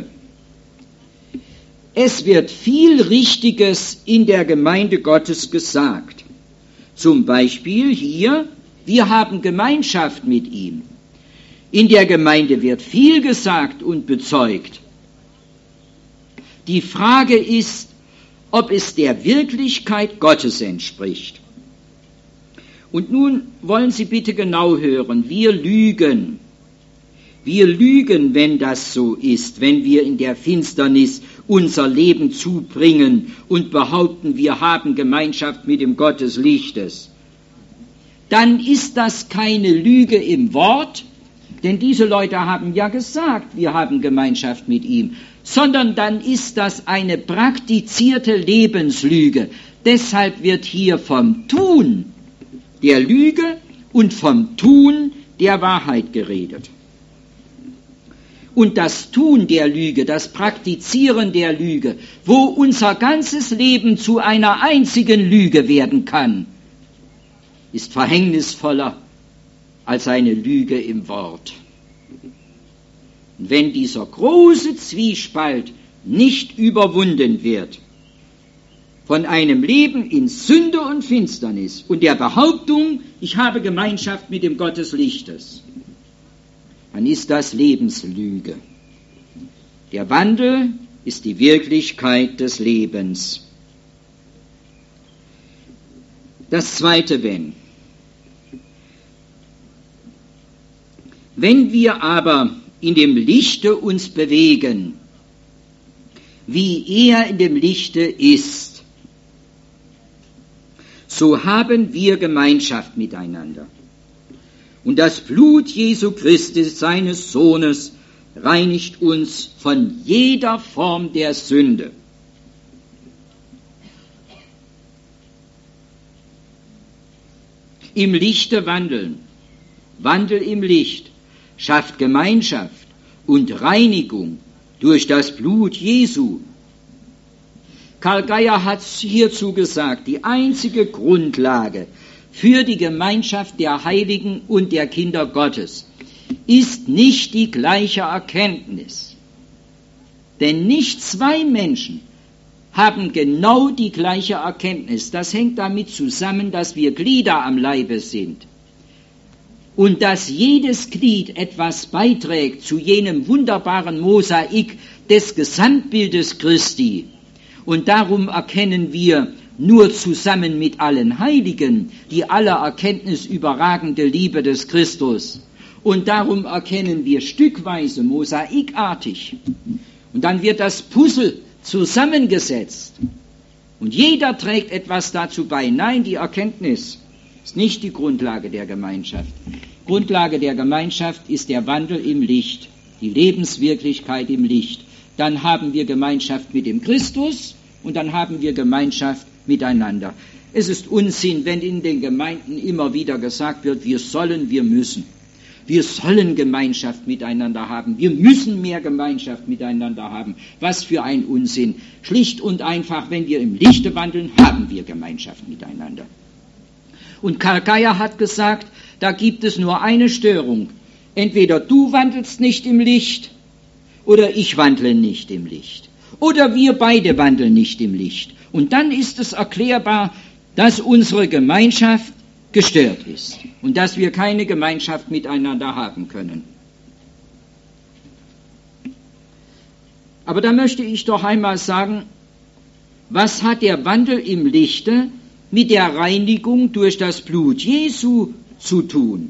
Es wird viel Richtiges in der Gemeinde Gottes gesagt. Zum Beispiel hier, wir haben Gemeinschaft mit ihm. In der Gemeinde wird viel gesagt und bezeugt. Die Frage ist, ob es der Wirklichkeit Gottes entspricht. Und nun wollen Sie bitte genau hören, wir lügen. Wir lügen, wenn das so ist, wenn wir in der Finsternis unser Leben zubringen und behaupten, wir haben Gemeinschaft mit dem Gott des Lichtes. Dann ist das keine Lüge im Wort, denn diese Leute haben ja gesagt, wir haben Gemeinschaft mit ihm, sondern dann ist das eine praktizierte Lebenslüge. Deshalb wird hier vom Tun der Lüge und vom Tun der Wahrheit geredet. Und das Tun der Lüge, das Praktizieren der Lüge, wo unser ganzes Leben zu einer einzigen Lüge werden kann, ist verhängnisvoller als eine Lüge im Wort. Und wenn dieser große Zwiespalt nicht überwunden wird, von einem Leben in Sünde und Finsternis und der Behauptung, ich habe Gemeinschaft mit dem Gott des Lichtes, dann ist das Lebenslüge. Der Wandel ist die Wirklichkeit des Lebens. Das zweite Wenn. Wenn wir aber in dem Lichte uns bewegen, wie er in dem Lichte ist, so haben wir Gemeinschaft miteinander. Und das Blut Jesu Christi, seines Sohnes, reinigt uns von jeder Form der Sünde. Im Lichte wandeln, Wandel im Licht, schafft Gemeinschaft und Reinigung durch das Blut Jesu. Karl Geier hat hierzu gesagt, die einzige Grundlage für die Gemeinschaft der Heiligen und der Kinder Gottes ist nicht die gleiche Erkenntnis. Denn nicht zwei Menschen haben genau die gleiche Erkenntnis. Das hängt damit zusammen, dass wir Glieder am Leibe sind. Und dass jedes Glied etwas beiträgt zu jenem wunderbaren Mosaik des Gesamtbildes Christi. Und darum erkennen wir nur zusammen mit allen Heiligen die aller Erkenntnis überragende Liebe des Christus. Und darum erkennen wir stückweise, mosaikartig. Und dann wird das Puzzle zusammengesetzt. Und jeder trägt etwas dazu bei. Nein, die Erkenntnis ist nicht die Grundlage der Gemeinschaft. Grundlage der Gemeinschaft ist der Wandel im Licht, die Lebenswirklichkeit im Licht. Dann haben wir Gemeinschaft mit dem Christus und dann haben wir Gemeinschaft miteinander. Es ist Unsinn, wenn in den Gemeinden immer wieder gesagt wird, wir sollen, wir müssen. Wir sollen Gemeinschaft miteinander haben. Wir müssen mehr Gemeinschaft miteinander haben. Was für ein Unsinn. Schlicht und einfach, wenn wir im Lichte wandeln, haben wir Gemeinschaft miteinander. Und Karl Geier hat gesagt, da gibt es nur eine Störung. Entweder du wandelst nicht im Licht oder ich wandle nicht im Licht. Oder wir beide wandeln nicht im Licht. Und dann ist es erklärbar, dass unsere Gemeinschaft gestört ist und dass wir keine Gemeinschaft miteinander haben können. Aber da möchte ich doch einmal sagen, was hat der Wandel im Lichte mit der Reinigung durch das Blut Jesu zu tun?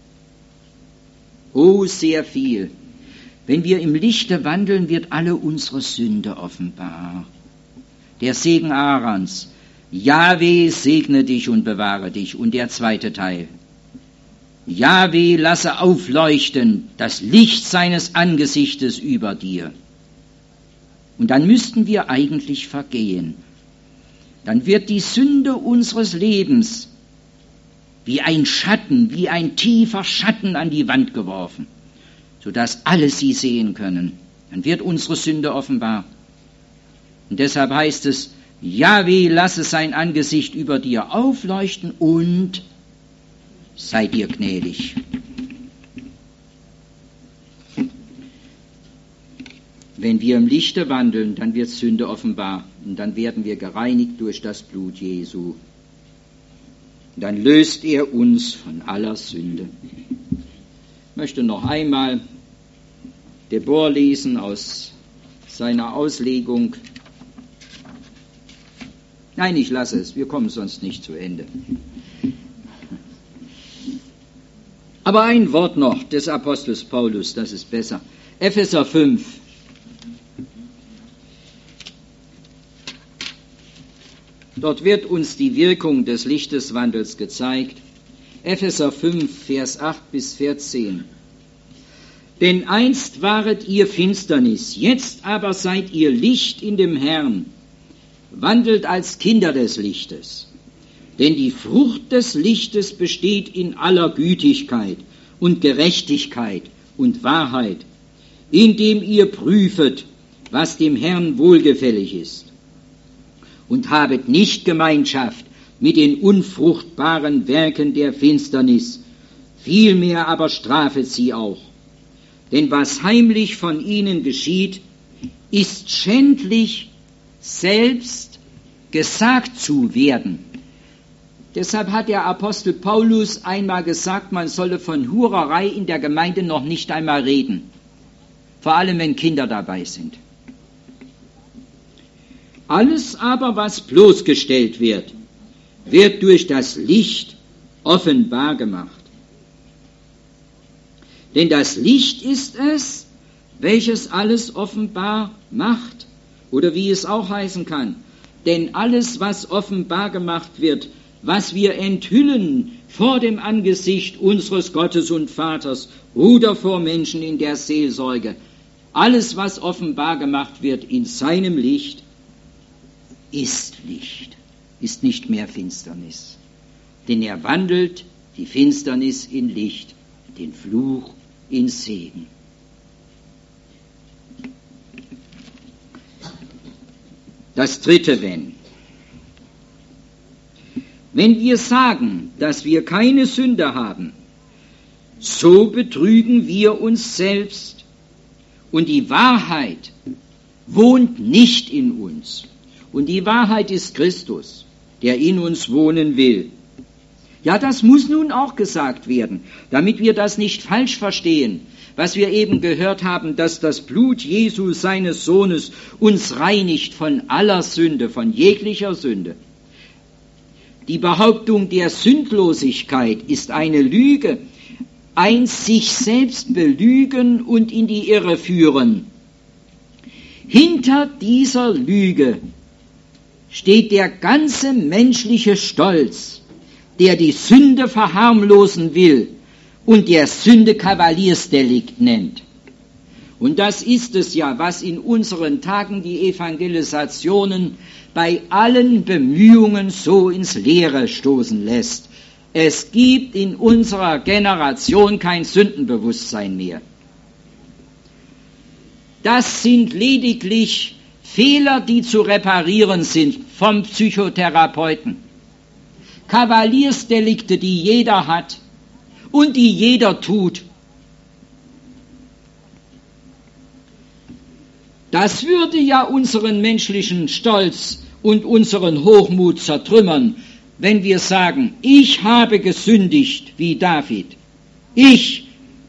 Oh, sehr viel. Wenn wir im Lichte wandeln, wird alle unsere Sünde offenbar. Der Segen Aarons: Jahwe segne dich und bewahre dich. Und der zweite Teil: Jahwe lasse aufleuchten das Licht seines Angesichtes über dir. Und dann müssten wir eigentlich vergehen. Dann wird die Sünde unseres Lebens wie ein Schatten, wie ein tiefer Schatten an die Wand geworfen, sodass alle sie sehen können. Dann wird unsere Sünde offenbar. Und deshalb heißt es: Jahwe lasse sein Angesicht über dir aufleuchten und sei dir gnädig. Wenn wir im Lichte wandeln, dann wird Sünde offenbar und dann werden wir gereinigt durch das Blut Jesu. Dann löst er uns von aller Sünde. Ich möchte noch einmal Debor lesen aus seiner Auslegung. Nein, ich lasse es, wir kommen sonst nicht zu Ende. Aber ein Wort noch des Apostels Paulus, das ist besser. Epheser fünf. Dort wird uns die Wirkung des Lichteswandels gezeigt. Epheser fünf, Vers acht bis vierzehn. Denn einst waret ihr Finsternis, jetzt aber seid ihr Licht in dem Herrn. Wandelt als Kinder des Lichtes. Denn die Frucht des Lichtes besteht in aller Gütigkeit und Gerechtigkeit und Wahrheit, indem ihr prüfet, was dem Herrn wohlgefällig ist. Und habet nicht Gemeinschaft mit den unfruchtbaren Werken der Finsternis, vielmehr aber strafet sie auch. Denn was heimlich von ihnen geschieht, ist schändlich, selbst gesagt zu werden. Deshalb hat der Apostel Paulus einmal gesagt, man solle von Hurerei in der Gemeinde noch nicht einmal reden, vor allem wenn Kinder dabei sind. Alles aber, was bloßgestellt wird, wird durch das Licht offenbar gemacht. Denn das Licht ist es, welches alles offenbar macht, oder wie es auch heißen kann. Denn alles, was offenbar gemacht wird, was wir enthüllen vor dem Angesicht unseres Gottes und Vaters oder vor Menschen in der Seelsorge, alles, was offenbar gemacht wird in seinem Licht, ist Licht, ist nicht mehr Finsternis. Denn er wandelt die Finsternis in Licht, den Fluch in Segen. Das dritte Wenn. Wenn wir sagen, dass wir keine Sünde haben, so betrügen wir uns selbst und die Wahrheit wohnt nicht in uns. Und die Wahrheit ist Christus, der in uns wohnen will. Ja, das muss nun auch gesagt werden, damit wir das nicht falsch verstehen, was wir eben gehört haben, dass das Blut Jesu, seines Sohnes, uns reinigt von aller Sünde, von jeglicher Sünde. Die Behauptung der Sündlosigkeit ist eine Lüge, ein sich selbst belügen und in die Irre führen. Hinter dieser Lüge steht der ganze menschliche Stolz, der die Sünde verharmlosen will und der Sünde Kavaliersdelikt nennt. Und das ist es ja, was in unseren Tagen die Evangelisationen bei allen Bemühungen so ins Leere stoßen lässt. Es gibt in unserer Generation kein Sündenbewusstsein mehr. Das sind lediglich Fehler, die zu reparieren sind vom Psychotherapeuten. Kavaliersdelikte, die jeder hat und die jeder tut. Das würde ja unseren menschlichen Stolz und unseren Hochmut zertrümmern, wenn wir sagen, ich habe gesündigt wie David. Ich.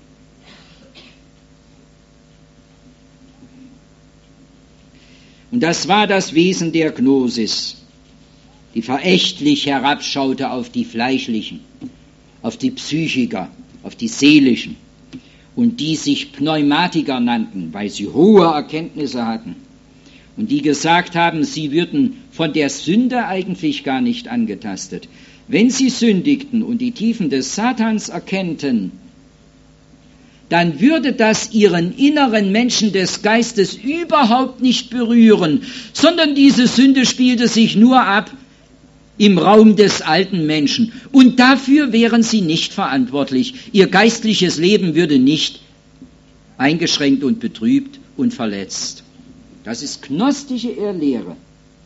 Und das war das Wesen der Gnosis, die verächtlich herabschaute auf die Fleischlichen, auf die Psychiker, auf die Seelischen und die sich Pneumatiker nannten, weil sie hohe Erkenntnisse hatten und die gesagt haben, sie würden von der Sünde eigentlich gar nicht angetastet. Wenn sie sündigten und die Tiefen des Satans erkennten, dann würde das ihren inneren Menschen des Geistes überhaupt nicht berühren, sondern diese Sünde spielte sich nur ab im Raum des alten Menschen. Und dafür wären sie nicht verantwortlich. Ihr geistliches Leben würde nicht eingeschränkt und betrübt und verletzt. Das ist gnostische Lehre.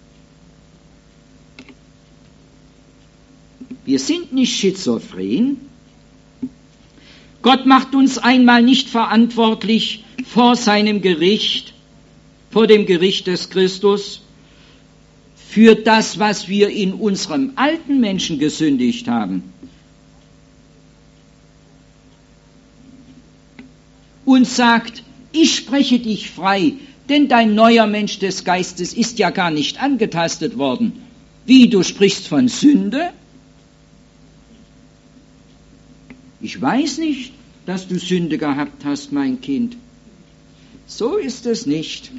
Wir sind nicht schizophren. Gott macht uns einmal nicht verantwortlich vor seinem Gericht, vor dem Gericht des Christus, für das, was wir in unserem alten Menschen gesündigt haben. Und sagt, ich spreche dich frei, denn dein neuer Mensch des Geistes ist ja gar nicht angetastet worden. Wie, du sprichst von Sünde? Ich weiß nicht, dass du Sünde gehabt hast, mein Kind. So ist es nicht.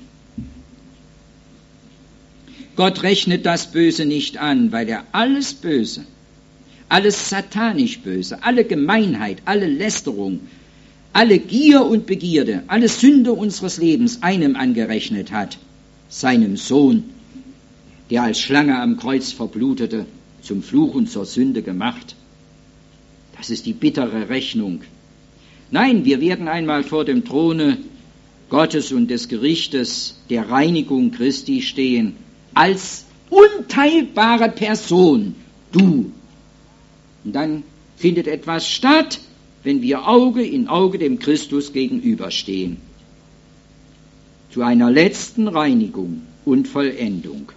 Gott rechnet das Böse nicht an, weil er alles Böse, alles satanisch Böse, alle Gemeinheit, alle Lästerung, alle Gier und Begierde, alle Sünde unseres Lebens einem angerechnet hat, seinem Sohn, der als Schlange am Kreuz verblutete, zum Fluch und zur Sünde gemacht. Das ist die bittere Rechnung. Nein, wir werden einmal vor dem Throne Gottes und des Gerichtes der Reinigung Christi stehen, als unteilbare Person, du. Und dann findet etwas statt, wenn wir Auge in Auge dem Christus gegenüberstehen. Zu einer letzten Reinigung und Vollendung.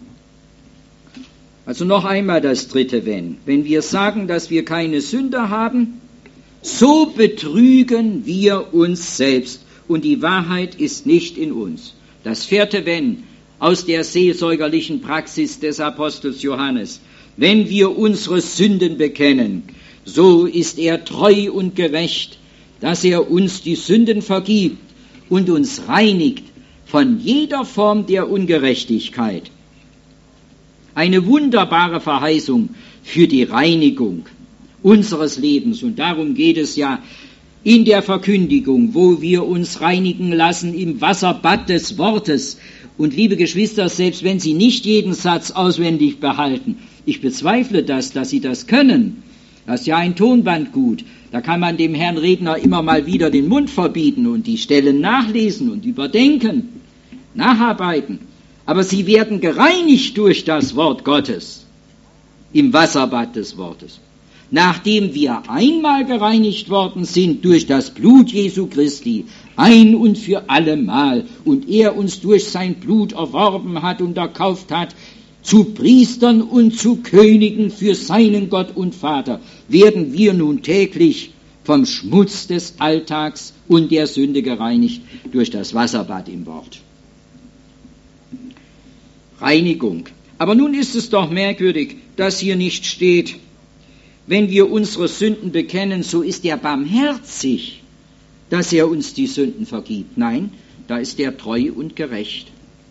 Also noch einmal das dritte Wenn. Wenn wir sagen, dass wir keine Sünde haben, so betrügen wir uns selbst und die Wahrheit ist nicht in uns. Das vierte Wenn aus der seelsorgerlichen Praxis des Apostels Johannes. Wenn wir unsere Sünden bekennen, so ist er treu und gerecht, dass er uns die Sünden vergibt und uns reinigt von jeder Form der Ungerechtigkeit. Eine wunderbare Verheißung für die Reinigung unseres Lebens. Und darum geht es ja in der Verkündigung, wo wir uns reinigen lassen im Wasserbad des Wortes. Und liebe Geschwister, selbst wenn Sie nicht jeden Satz auswendig behalten, ich bezweifle das, dass Sie das können. Das ist ja ein Tonbandgut. Da kann man dem Herrn Redner immer mal wieder den Mund verbieten und die Stellen nachlesen und überdenken, nacharbeiten. Aber sie werden gereinigt durch das Wort Gottes, im Wasserbad des Wortes. Nachdem wir einmal gereinigt worden sind durch das Blut Jesu Christi, ein und für allemal, und er uns durch sein Blut erworben hat und erkauft hat, zu Priestern und zu Königen für seinen Gott und Vater, werden wir nun täglich vom Schmutz des Alltags und der Sünde gereinigt durch das Wasserbad im Wort. Reinigung. Aber nun ist es doch merkwürdig, dass hier nicht steht, wenn wir unsere Sünden bekennen, so ist er barmherzig, dass er uns die Sünden vergibt. Nein, da ist er treu und gerecht.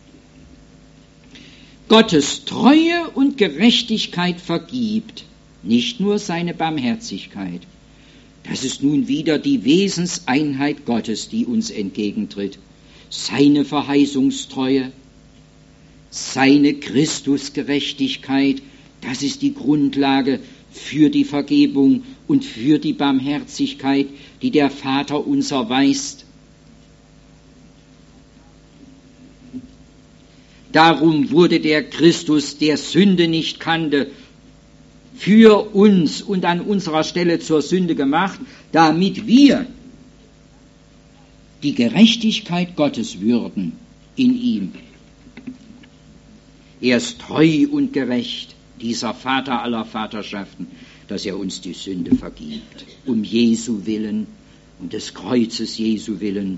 Gottes Treue und Gerechtigkeit vergibt, nicht nur seine Barmherzigkeit. Das ist nun wieder die Wesenseinheit Gottes, die uns entgegentritt. Seine Verheißungstreue, seine Christusgerechtigkeit, das ist die Grundlage für die Vergebung und für die Barmherzigkeit, die der Vater uns erweist. Darum wurde der Christus, der Sünde nicht kannte, für uns und an unserer Stelle zur Sünde gemacht, damit wir die Gerechtigkeit Gottes würden in ihm. Er ist treu und gerecht, dieser Vater aller Vaterschaften, dass er uns die Sünde vergibt, um Jesu willen und des Kreuzes Jesu willen.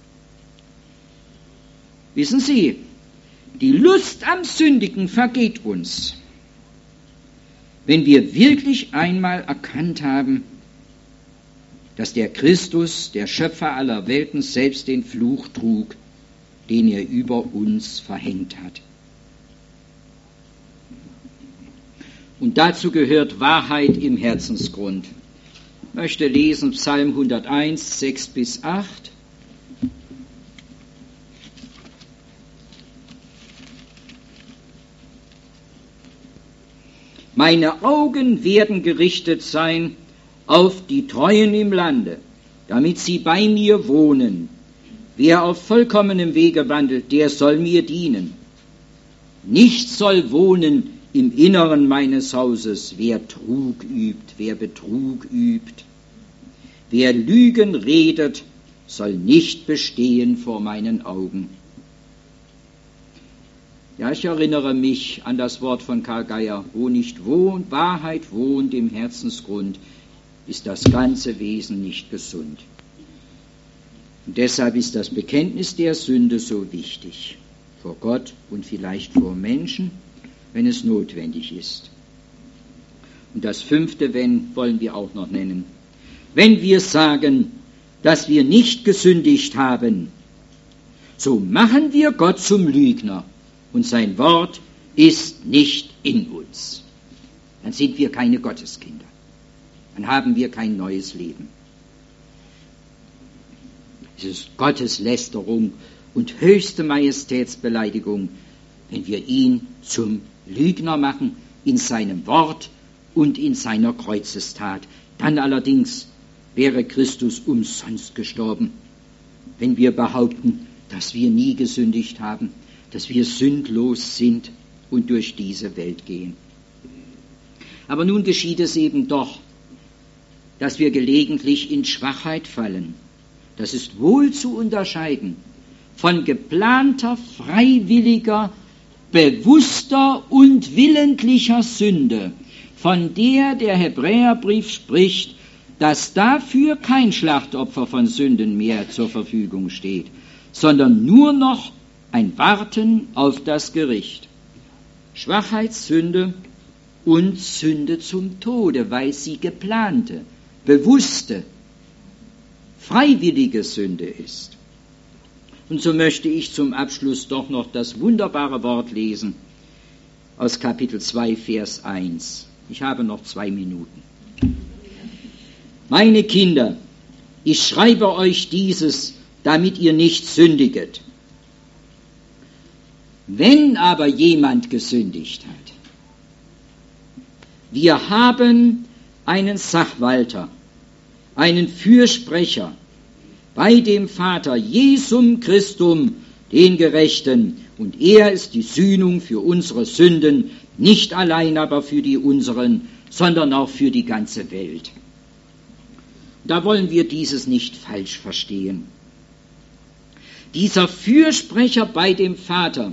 Wissen Sie, die Lust am Sündigen vergeht uns, wenn wir wirklich einmal erkannt haben, dass der Christus, der Schöpfer aller Welten, selbst den Fluch trug, den er über uns verhängt hat. Und dazu gehört Wahrheit im Herzensgrund. Ich möchte lesen Psalm hunderteins, sechs bis acht. Meine Augen werden gerichtet sein auf die Treuen im Lande, damit sie bei mir wohnen. Wer auf vollkommenem Wege wandelt, der soll mir dienen. Nichts soll wohnen im Inneren meines Hauses, wer Trug übt, wer Betrug übt. Wer Lügen redet, soll nicht bestehen vor meinen Augen. Ja, ich erinnere mich an das Wort von Karl Geier, wo nicht wohnt, Wahrheit wohnt im Herzensgrund, ist das ganze Wesen nicht gesund. Und deshalb ist das Bekenntnis der Sünde so wichtig, vor Gott und vielleicht vor Menschen, wenn es notwendig ist. Und das fünfte Wenn wollen wir auch noch nennen. Wenn wir sagen, dass wir nicht gesündigt haben, so machen wir Gott zum Lügner und sein Wort ist nicht in uns. Dann sind wir keine Gotteskinder. Dann haben wir kein neues Leben. Es ist Gotteslästerung und höchste Majestätsbeleidigung, wenn wir ihn zum Lügner machen in seinem Wort und in seiner Kreuzestat. Dann allerdings wäre Christus umsonst gestorben, wenn wir behaupten, dass wir nie gesündigt haben, dass wir sündlos sind und durch diese Welt gehen. Aber nun geschieht es eben doch, dass wir gelegentlich in Schwachheit fallen. Das ist wohl zu unterscheiden von geplanter, freiwilliger, bewusster und willentlicher Sünde, von der der Hebräerbrief spricht, dass dafür kein Schlachtopfer von Sünden mehr zur Verfügung steht, sondern nur noch ein Warten auf das Gericht. Schwachheitssünde und Sünde zum Tode, weil sie geplante, bewusste, freiwillige Sünde ist. Und so möchte ich zum Abschluss doch noch das wunderbare Wort lesen aus Kapitel zwei, Vers eins. Ich habe noch zwei Minuten. Meine Kinder, ich schreibe euch dieses, damit ihr nicht sündiget. Wenn aber jemand gesündigt hat, wir haben einen Sachwalter, einen Fürsprecher bei dem Vater, Jesum Christum, den Gerechten, und er ist die Sühnung für unsere Sünden, nicht allein aber für die unseren, sondern auch für die ganze Welt. Da wollen wir dieses nicht falsch verstehen. Dieser Fürsprecher bei dem Vater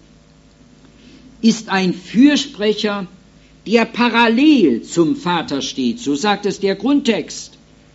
ist ein Fürsprecher, der parallel zum Vater steht, so sagt es der Grundtext,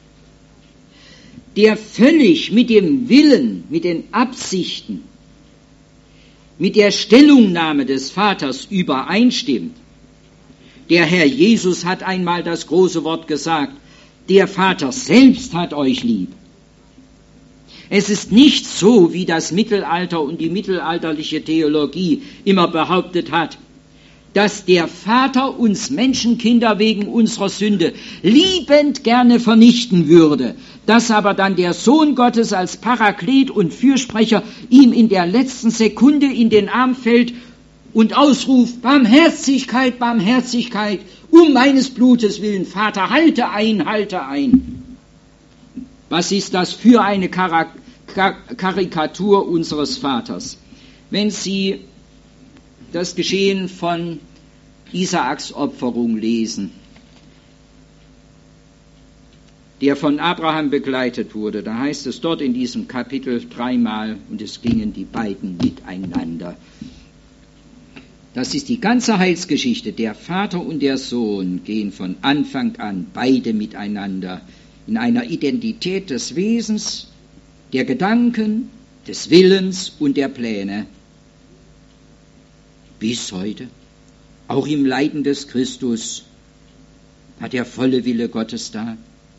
der völlig mit dem Willen, mit den Absichten, mit der Stellungnahme des Vaters übereinstimmt. Der Herr Jesus hat einmal das große Wort gesagt, der Vater selbst hat euch lieb. Es ist nicht so, wie das Mittelalter und die mittelalterliche Theologie immer behauptet hat, dass der Vater uns Menschenkinder wegen unserer Sünde liebend gerne vernichten würde, dass aber dann der Sohn Gottes als Paraklet und Fürsprecher ihm in der letzten Sekunde in den Arm fällt und ausruft, Barmherzigkeit, Barmherzigkeit, um meines Blutes willen, Vater, halte ein, halte ein. Was ist das für eine Karikatur unseres Vaters? Wenn Sie das Geschehen von Isaaks Opferung lesen, der von Abraham begleitet wurde. Da heißt es dort in diesem Kapitel dreimal, und es gingen die beiden miteinander. Das ist die ganze Heilsgeschichte. Der Vater und der Sohn gehen von Anfang an beide miteinander in einer Identität des Wesens, der Gedanken, des Willens und der Pläne. Bis heute, auch im Leiden des Christus, war der volle Wille Gottes da.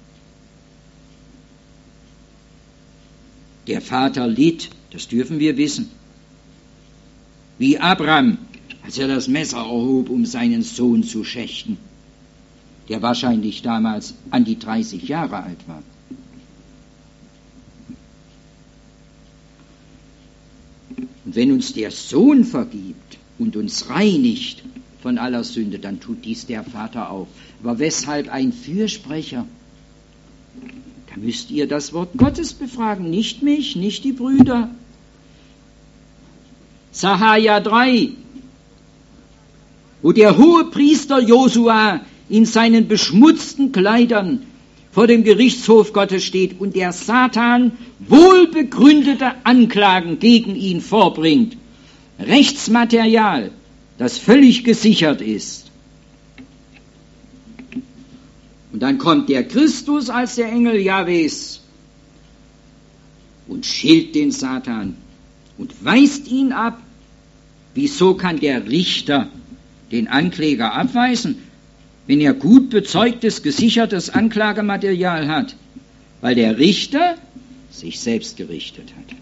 Der Vater litt, das dürfen wir wissen. Wie Abraham, als er das Messer erhob, um seinen Sohn zu schächten, der wahrscheinlich damals an die dreißig Jahre alt war. Und wenn uns der Sohn vergibt und uns reinigt von aller Sünde, dann tut dies der Vater auch. Aber weshalb ein Fürsprecher? Da müsst ihr das Wort Gottes befragen, nicht mich, nicht die Brüder. Sacharja drei, wo der hohe Priester Josua in seinen beschmutzten Kleidern vor dem Gerichtshof Gottes steht und der Satan wohlbegründete Anklagen gegen ihn vorbringt. Rechtsmaterial, das völlig gesichert ist. Und dann kommt der Christus als der Engel Jahwes und schilt den Satan und weist ihn ab. Wieso kann der Richter den Ankläger abweisen, wenn er gut bezeugtes, gesichertes Anklagematerial hat? Weil der Richter sich selbst gerichtet hat.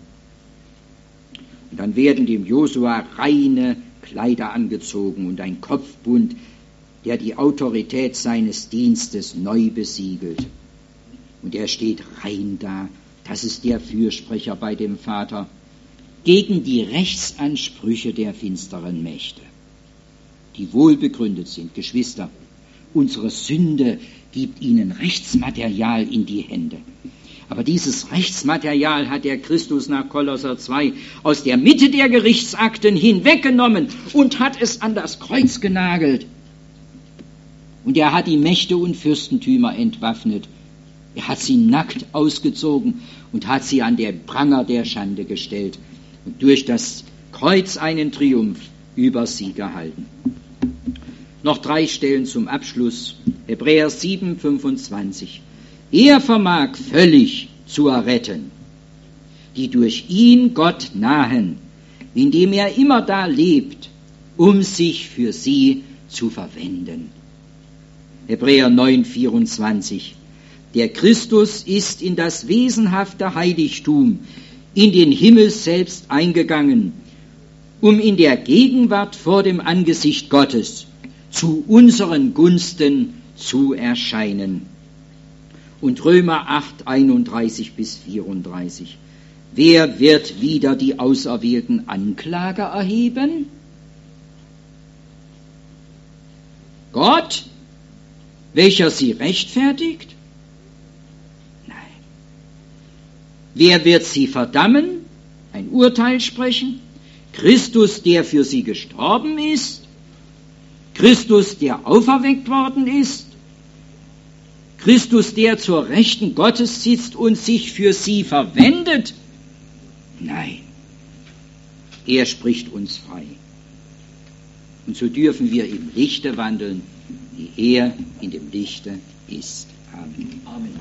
Und dann werden dem Josua reine Kleider angezogen und ein Kopfbund, der die Autorität seines Dienstes neu besiegelt. Und er steht rein da. Das ist der Fürsprecher bei dem Vater gegen die Rechtsansprüche der finsteren Mächte, die wohlbegründet sind. Geschwister, unsere Sünde gibt ihnen Rechtsmaterial in die Hände. Aber dieses Rechtsmaterial hat der Christus nach Kolosser zwei aus der Mitte der Gerichtsakten hinweggenommen und hat es an das Kreuz genagelt. Und er hat die Mächte und Fürstentümer entwaffnet. Er hat sie nackt ausgezogen und hat sie an den Pranger der Schande gestellt und durch das Kreuz einen Triumph über sie gehalten. Noch drei Stellen zum Abschluss. Hebräer sieben, fünfundzwanzig. Er vermag völlig zu erretten, die durch ihn Gott nahen, indem er immer da lebt, um sich für sie zu verwenden. Hebräer neun, vierundzwanzig. Der Christus ist in das wesenhafte Heiligtum, in den Himmel selbst eingegangen, um in der Gegenwart vor dem Angesicht Gottes zu unseren Gunsten zu erscheinen. Und Römer acht, einunddreißig bis vierunddreißig. Wer wird wieder die auserwählten Anklage erheben? Gott, welcher sie rechtfertigt? Nein. Wer wird sie verdammen? Ein Urteil sprechen? Christus, der für sie gestorben ist? Christus, der auferweckt worden ist? Christus, der zur Rechten Gottes sitzt und sich für sie verwendet? Nein, er spricht uns frei. Und so dürfen wir im Lichte wandeln, wie er in dem Lichte ist. Amen. Amen.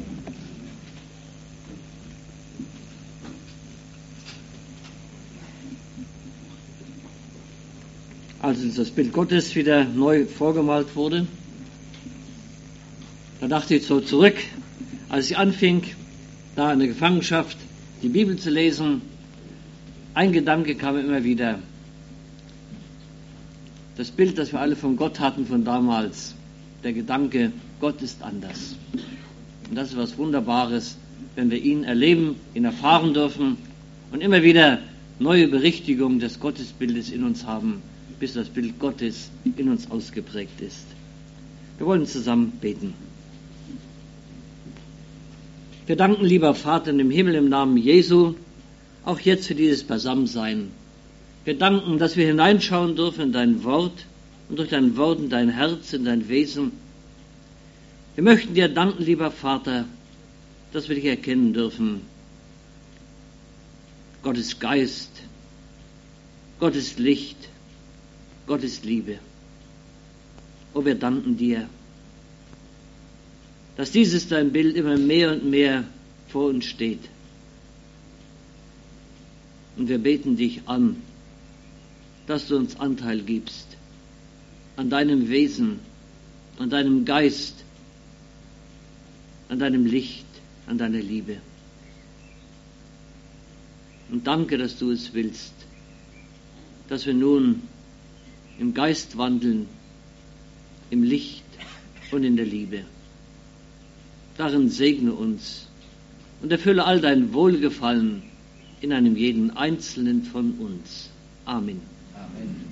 Als uns das Bild Gottes wieder neu vorgemalt wurde, da dachte ich so zurück, als ich anfing, da in der Gefangenschaft die Bibel zu lesen. Ein Gedanke kam immer wieder. Das Bild, das wir alle von Gott hatten von damals, der Gedanke, Gott ist anders. Und das ist was Wunderbares, wenn wir ihn erleben, ihn erfahren dürfen und immer wieder neue Berichtigungen des Gottesbildes in uns haben, bis das Bild Gottes in uns ausgeprägt ist. Wir wollen zusammen beten. Wir danken, lieber Vater im Himmel, im Namen Jesu, auch jetzt für dieses Beisammensein. Wir danken, dass wir hineinschauen dürfen in dein Wort und durch dein Wort in dein Herz, in dein Wesen. Wir Wir möchten dir danken, lieber Vater, dass wir dich erkennen dürfen. Gott ist Geist, Gott ist Licht, Gott ist Liebe. Oh, wir danken dir, dass dieses dein Bild immer mehr und mehr vor uns steht. Und wir beten dich an, dass du uns Anteil gibst an deinem Wesen, an deinem Geist, an deinem Licht, an deiner Liebe. Und danke, dass du es willst, dass wir nun im Geist wandeln, im Licht und in der Liebe. Darin segne uns und erfülle all dein Wohlgefallen in einem jeden Einzelnen von uns. Amen. Amen.